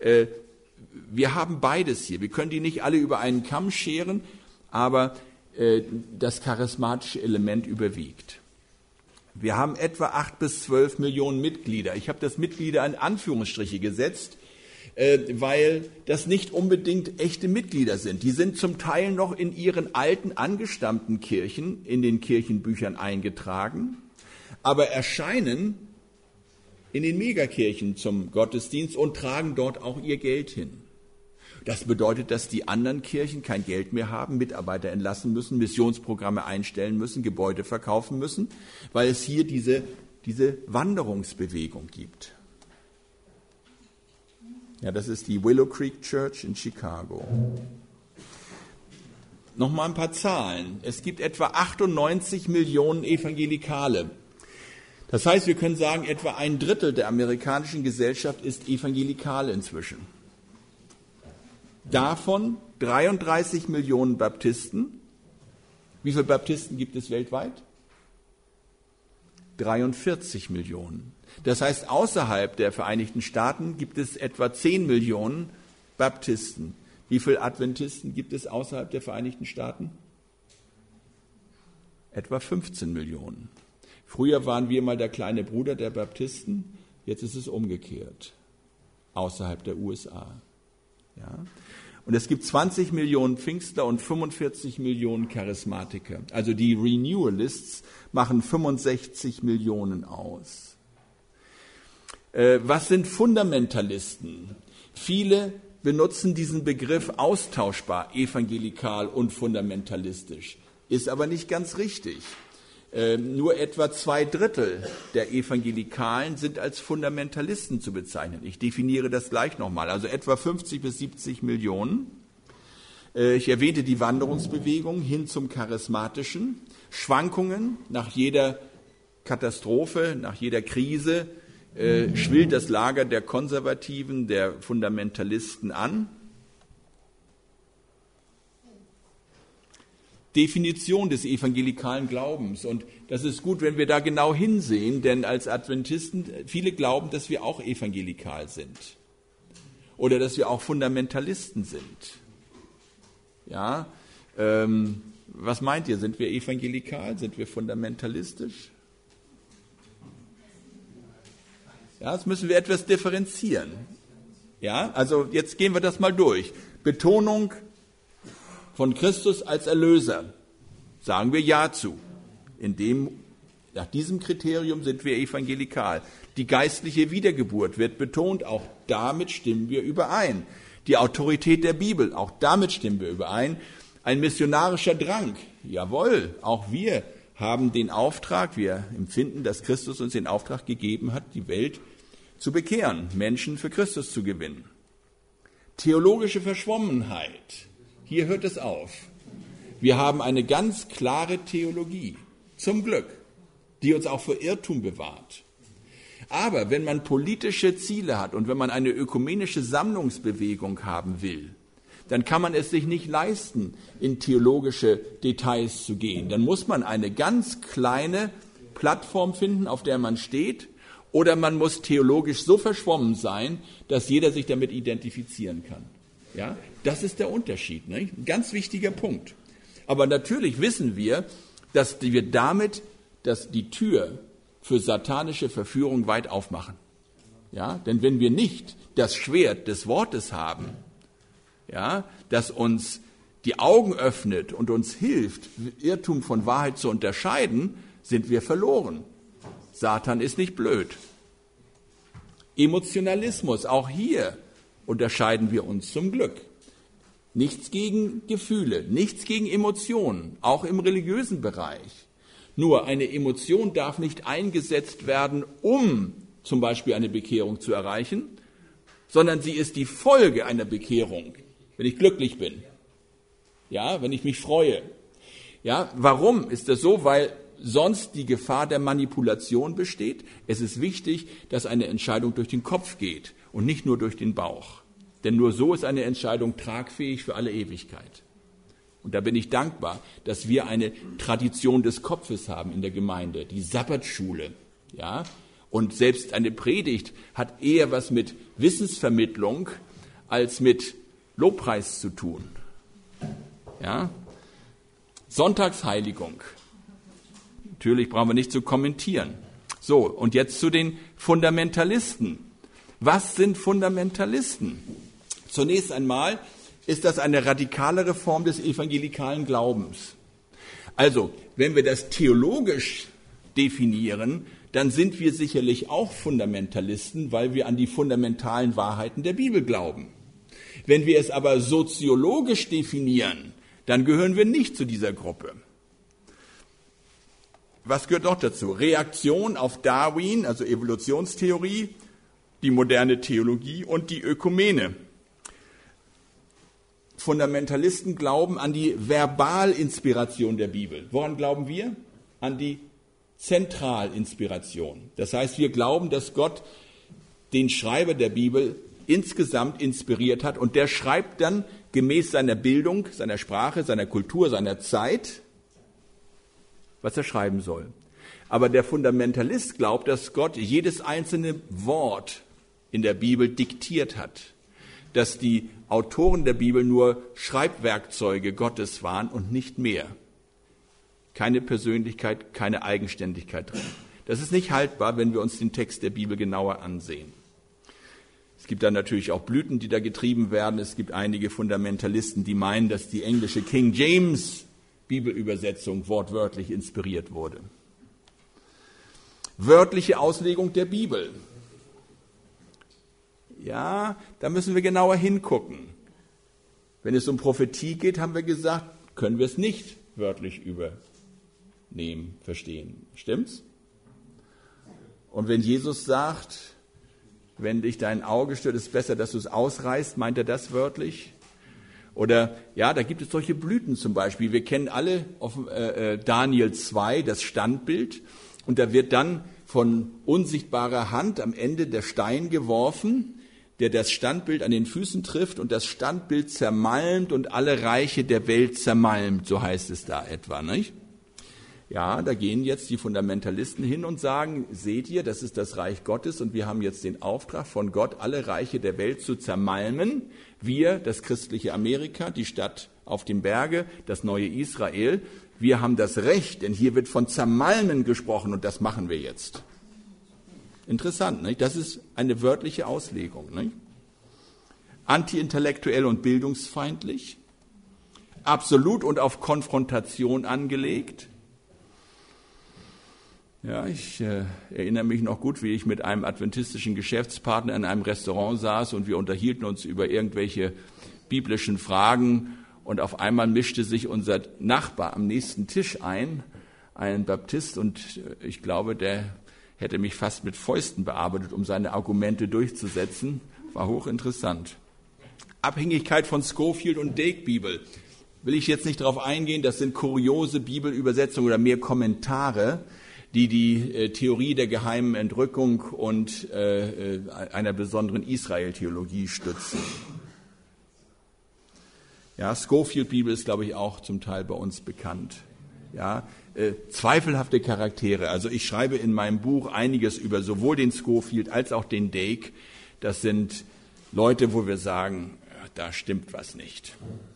wir haben beides hier. Wir können die nicht alle über einen Kamm scheren, aber das charismatische Element überwiegt. Wir haben etwa 8 bis 12 Millionen Mitglieder. Ich habe das Mitglieder in Anführungsstriche gesetzt, weil das nicht unbedingt echte Mitglieder sind. Die sind zum Teil noch in ihren alten, angestammten Kirchen, in den Kirchenbüchern eingetragen, aber erscheinen in den Megakirchen zum Gottesdienst und tragen dort auch ihr Geld hin. Das bedeutet, dass die anderen Kirchen kein Geld mehr haben, Mitarbeiter entlassen müssen, Missionsprogramme einstellen müssen, Gebäude verkaufen müssen, weil es hier diese Wanderungsbewegung gibt. Ja, das ist die Willow Creek Church in Chicago. Nochmal ein paar Zahlen. Es gibt etwa 98 Millionen Evangelikale. Das heißt, wir können sagen, etwa 1/3 der amerikanischen Gesellschaft ist evangelikal inzwischen. Davon 33 Millionen Baptisten. Wie viele Baptisten gibt es weltweit? 43 Millionen. Das heißt, außerhalb der Vereinigten Staaten gibt es etwa 10 Millionen Baptisten. Wie viele Adventisten gibt es außerhalb der Vereinigten Staaten? Etwa 15 Millionen. Früher waren wir mal der kleine Bruder der Baptisten, jetzt ist es umgekehrt, außerhalb der USA. Ja? Und es gibt 20 Millionen Pfingstler und 45 Millionen Charismatiker. Also die Renewalists machen 65 Millionen aus. Was sind Fundamentalisten? Viele benutzen diesen Begriff austauschbar, evangelikal und fundamentalistisch. Ist aber nicht ganz richtig. Nur etwa 2/3 der Evangelikalen sind als Fundamentalisten zu bezeichnen. Ich definiere das gleich nochmal. Also etwa 50 bis 70 Millionen. Ich erwähnte die Wanderungsbewegung hin zum Charismatischen. Schwankungen nach jeder Katastrophe, nach jeder Krise schwillt das Lager der Konservativen, der Fundamentalisten an. Definition des evangelikalen Glaubens. Und das ist gut, wenn wir da genau hinsehen, denn als Adventisten, viele glauben, dass wir auch evangelikal sind. Oder dass wir auch Fundamentalisten sind. Ja, was meint ihr? Sind wir evangelikal? Sind wir fundamentalistisch? Ja, das müssen wir etwas differenzieren. Ja, also jetzt gehen wir das mal durch. Betonung von Christus als Erlöser. Sagen wir Ja zu. Nach diesem Kriterium sind wir evangelikal. Die geistliche Wiedergeburt wird betont, auch damit stimmen wir überein. Die Autorität der Bibel, auch damit stimmen wir überein. Ein missionarischer Drang, jawohl, auch wir haben den Auftrag, wir empfinden, dass Christus uns den Auftrag gegeben hat, die Welt zu bekehren, Menschen für Christus zu gewinnen. Theologische Verschwommenheit, hier hört es auf. Wir haben eine ganz klare Theologie, zum Glück, die uns auch vor Irrtum bewahrt. Aber wenn man politische Ziele hat und wenn man eine ökumenische Sammlungsbewegung haben will, dann kann man es sich nicht leisten, in theologische Details zu gehen. Dann muss man eine ganz kleine Plattform finden, auf der man steht, oder man muss theologisch so verschwommen sein, dass jeder sich damit identifizieren kann. Ja, das ist der Unterschied, nicht? Ein ganz wichtiger Punkt. Aber natürlich wissen wir, dass wir damit die Tür für satanische Verführung weit aufmachen. Ja, denn wenn wir nicht das Schwert des Wortes haben, ja, das uns die Augen öffnet und uns hilft, Irrtum von Wahrheit zu unterscheiden, sind wir verloren. Satan ist nicht blöd. Emotionalismus, auch hier unterscheiden wir uns zum Glück. Nichts gegen Gefühle, nichts gegen Emotionen, auch im religiösen Bereich. Nur eine Emotion darf nicht eingesetzt werden, um zum Beispiel eine Bekehrung zu erreichen, sondern sie ist die Folge einer Bekehrung, wenn ich glücklich bin, ja, wenn ich mich freue. Ja, warum ist das so? Weil sonst die Gefahr der Manipulation besteht. Es ist wichtig, dass eine Entscheidung durch den Kopf geht und nicht nur durch den Bauch. Denn nur so ist eine Entscheidung tragfähig für alle Ewigkeit. Und da bin ich dankbar, dass wir eine Tradition des Kopfes haben in der Gemeinde, die Sabbatschule. Ja? Und selbst eine Predigt hat eher was mit Wissensvermittlung als mit Lobpreis zu tun. Ja? Sonntagsheiligung. Natürlich brauchen wir nicht zu kommentieren. So, und jetzt zu den Fundamentalisten. Was sind Fundamentalisten? Zunächst einmal ist das eine radikalere Form des evangelikalen Glaubens. Also, wenn wir das theologisch definieren, dann sind wir sicherlich auch Fundamentalisten, weil wir an die fundamentalen Wahrheiten der Bibel glauben. Wenn wir es aber soziologisch definieren, dann gehören wir nicht zu dieser Gruppe. Was gehört noch dazu? Reaktion auf Darwin, also Evolutionstheorie, die moderne Theologie und die Ökumene. Fundamentalisten glauben an die Verbalinspiration der Bibel. Woran glauben wir? An die Zentralinspiration. Das heißt, wir glauben, dass Gott den Schreiber der Bibel insgesamt inspiriert hat und der schreibt dann gemäß seiner Bildung, seiner Sprache, seiner Kultur, seiner Zeit, was er schreiben soll. Aber der Fundamentalist glaubt, dass Gott jedes einzelne Wort in der Bibel diktiert hat, dass die Autoren der Bibel nur Schreibwerkzeuge Gottes waren und nicht mehr. Keine Persönlichkeit, keine Eigenständigkeit drin. Das ist nicht haltbar, wenn wir uns den Text der Bibel genauer ansehen. Es gibt dann natürlich auch Blüten, die da getrieben werden. Es gibt einige Fundamentalisten, die meinen, dass die englische King James Bibelübersetzung wortwörtlich inspiriert wurde. Wörtliche Auslegung der Bibel. Ja, da müssen wir genauer hingucken. Wenn es um Prophetie geht, haben wir gesagt, können wir es nicht wörtlich übernehmen, verstehen. Stimmt's? Und wenn Jesus sagt, wenn dich dein Auge stört, ist es besser, dass du es ausreißt, meint er das wörtlich? Oder, ja, da gibt es solche Blüten zum Beispiel. Wir kennen alle auf Daniel 2 das Standbild. Und da wird dann von unsichtbarer Hand am Ende der Stein geworfen, der das Standbild an den Füßen trifft und das Standbild zermalmt und alle Reiche der Welt zermalmt, so heißt es da etwa, nicht? Ja, da gehen jetzt die Fundamentalisten hin und sagen, seht ihr, das ist das Reich Gottes und wir haben jetzt den Auftrag von Gott, alle Reiche der Welt zu zermalmen. Wir, das christliche Amerika, die Stadt auf dem Berge, das neue Israel, wir haben das Recht, denn hier wird von zermalmen gesprochen und das machen wir jetzt. Interessant, nicht? Das ist eine wörtliche Auslegung. Nicht? Antiintellektuell und bildungsfeindlich, absolut und auf Konfrontation angelegt. Ja, ich erinnere mich noch gut, wie ich mit einem adventistischen Geschäftspartner in einem Restaurant saß und wir unterhielten uns über irgendwelche biblischen Fragen und auf einmal mischte sich unser Nachbar am nächsten Tisch ein Baptist, und ich glaube, der hätte mich fast mit Fäusten bearbeitet, um seine Argumente durchzusetzen. War hochinteressant. Abhängigkeit von Scofield und Dake-Bibel. Will ich jetzt nicht darauf eingehen, das sind kuriose Bibelübersetzungen oder mehr Kommentare, die Theorie der geheimen Entrückung und einer besonderen Israel-Theologie stützen. Ja, Scofield-Bibel ist, glaube ich, auch zum Teil bei uns bekannt. Ja, zweifelhafte Charaktere. Also ich schreibe in meinem Buch einiges über sowohl den Scofield als auch den Dake. Das sind Leute, wo wir sagen, da stimmt was nicht.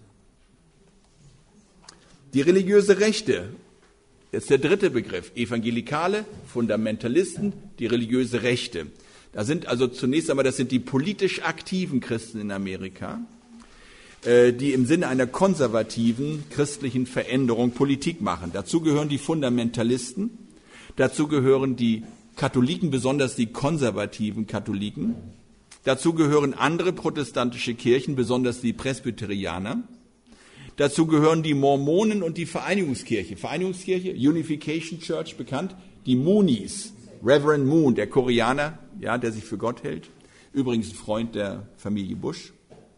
Die religiöse Rechte, jetzt der dritte Begriff, Evangelikale, Fundamentalisten, die religiöse Rechte. Da sind also zunächst einmal, das sind die politisch aktiven Christen in Amerika, die im Sinne einer konservativen christlichen Veränderung Politik machen. Dazu gehören die Fundamentalisten, dazu gehören die Katholiken, besonders die konservativen Katholiken, dazu gehören andere protestantische Kirchen, besonders die Presbyterianer, dazu gehören die Mormonen und die Vereinigungskirche, Unification Church bekannt, die Moonies, Reverend Moon, der Koreaner, ja, der sich für Gott hält, übrigens ein Freund der Familie Bush.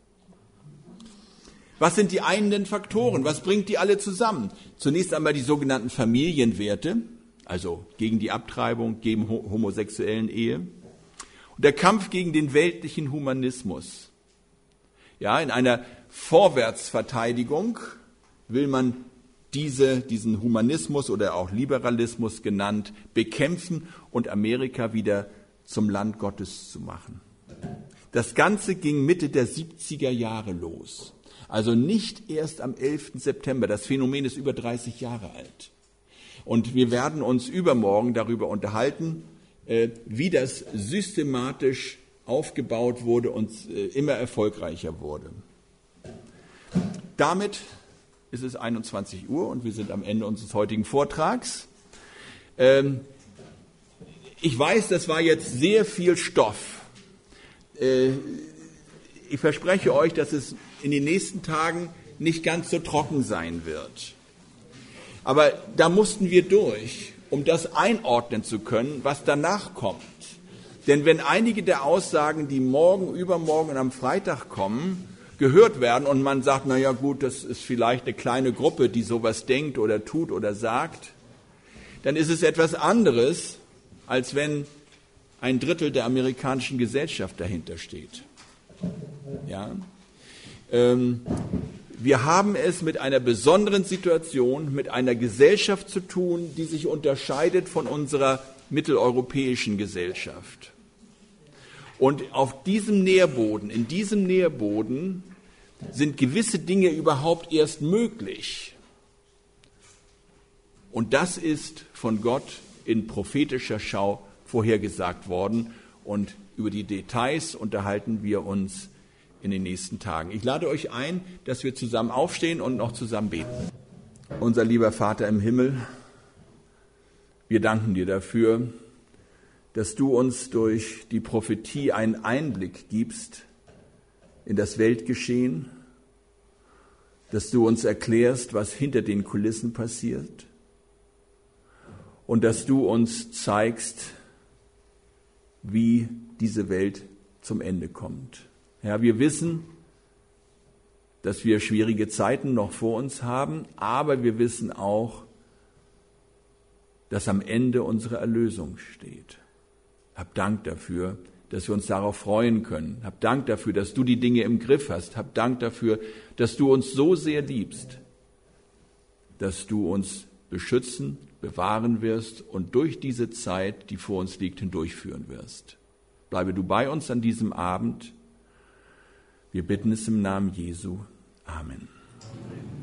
Was sind die einenden Faktoren? Was bringt die alle zusammen? Zunächst einmal die sogenannten Familienwerte, also gegen die Abtreibung, gegen homosexuellen Ehe. Und der Kampf gegen den weltlichen Humanismus. Ja, in einer Vorwärtsverteidigung will man diesen Humanismus oder auch Liberalismus genannt bekämpfen und Amerika wieder zum Land Gottes zu machen. Das Ganze ging Mitte der 70er Jahre los. Also nicht erst am 11. September. Das Phänomen ist über 30 Jahre alt. Und wir werden uns übermorgen darüber unterhalten, wie das systematisch aufgebaut wurde und immer erfolgreicher wurde. Damit ist es 21 Uhr und wir sind am Ende unseres heutigen Vortrags. Ich weiß, das war jetzt sehr viel Stoff. Ich verspreche euch, dass es in den nächsten Tagen nicht ganz so trocken sein wird. Aber da mussten wir durch, um das einordnen zu können, was danach kommt. Denn wenn einige der Aussagen, die morgen, übermorgen und am Freitag kommen, gehört werden und man sagt, na ja gut, das ist vielleicht eine kleine Gruppe, die sowas denkt oder tut oder sagt, dann ist es etwas anderes, als wenn ein Drittel der amerikanischen Gesellschaft dahinter steht. Ja? Wir haben es mit einer besonderen Situation, mit einer Gesellschaft zu tun, die sich unterscheidet von unserer mitteleuropäischen Gesellschaft. Und auf diesem Nährboden, in diesem Nährboden sind gewisse Dinge überhaupt erst möglich. Und das ist von Gott in prophetischer Schau vorhergesagt worden. Und über die Details unterhalten wir uns in den nächsten Tagen. Ich lade euch ein, dass wir zusammen aufstehen und noch zusammen beten. Unser lieber Vater im Himmel, wir danken dir dafür, dass du uns durch die Prophetie einen Einblick gibst in das Weltgeschehen, dass du uns erklärst, was hinter den Kulissen passiert und dass du uns zeigst, wie diese Welt zum Ende kommt. Ja, wir wissen, dass wir schwierige Zeiten noch vor uns haben, aber wir wissen auch, dass am Ende unsere Erlösung steht. Hab Dank dafür, dass wir uns darauf freuen können. Hab Dank dafür, dass du die Dinge im Griff hast. Hab Dank dafür, dass du uns so sehr liebst, dass du uns beschützen, bewahren wirst und durch diese Zeit, die vor uns liegt, hindurchführen wirst. Bleibe du bei uns an diesem Abend. Wir bitten es im Namen Jesu. Amen.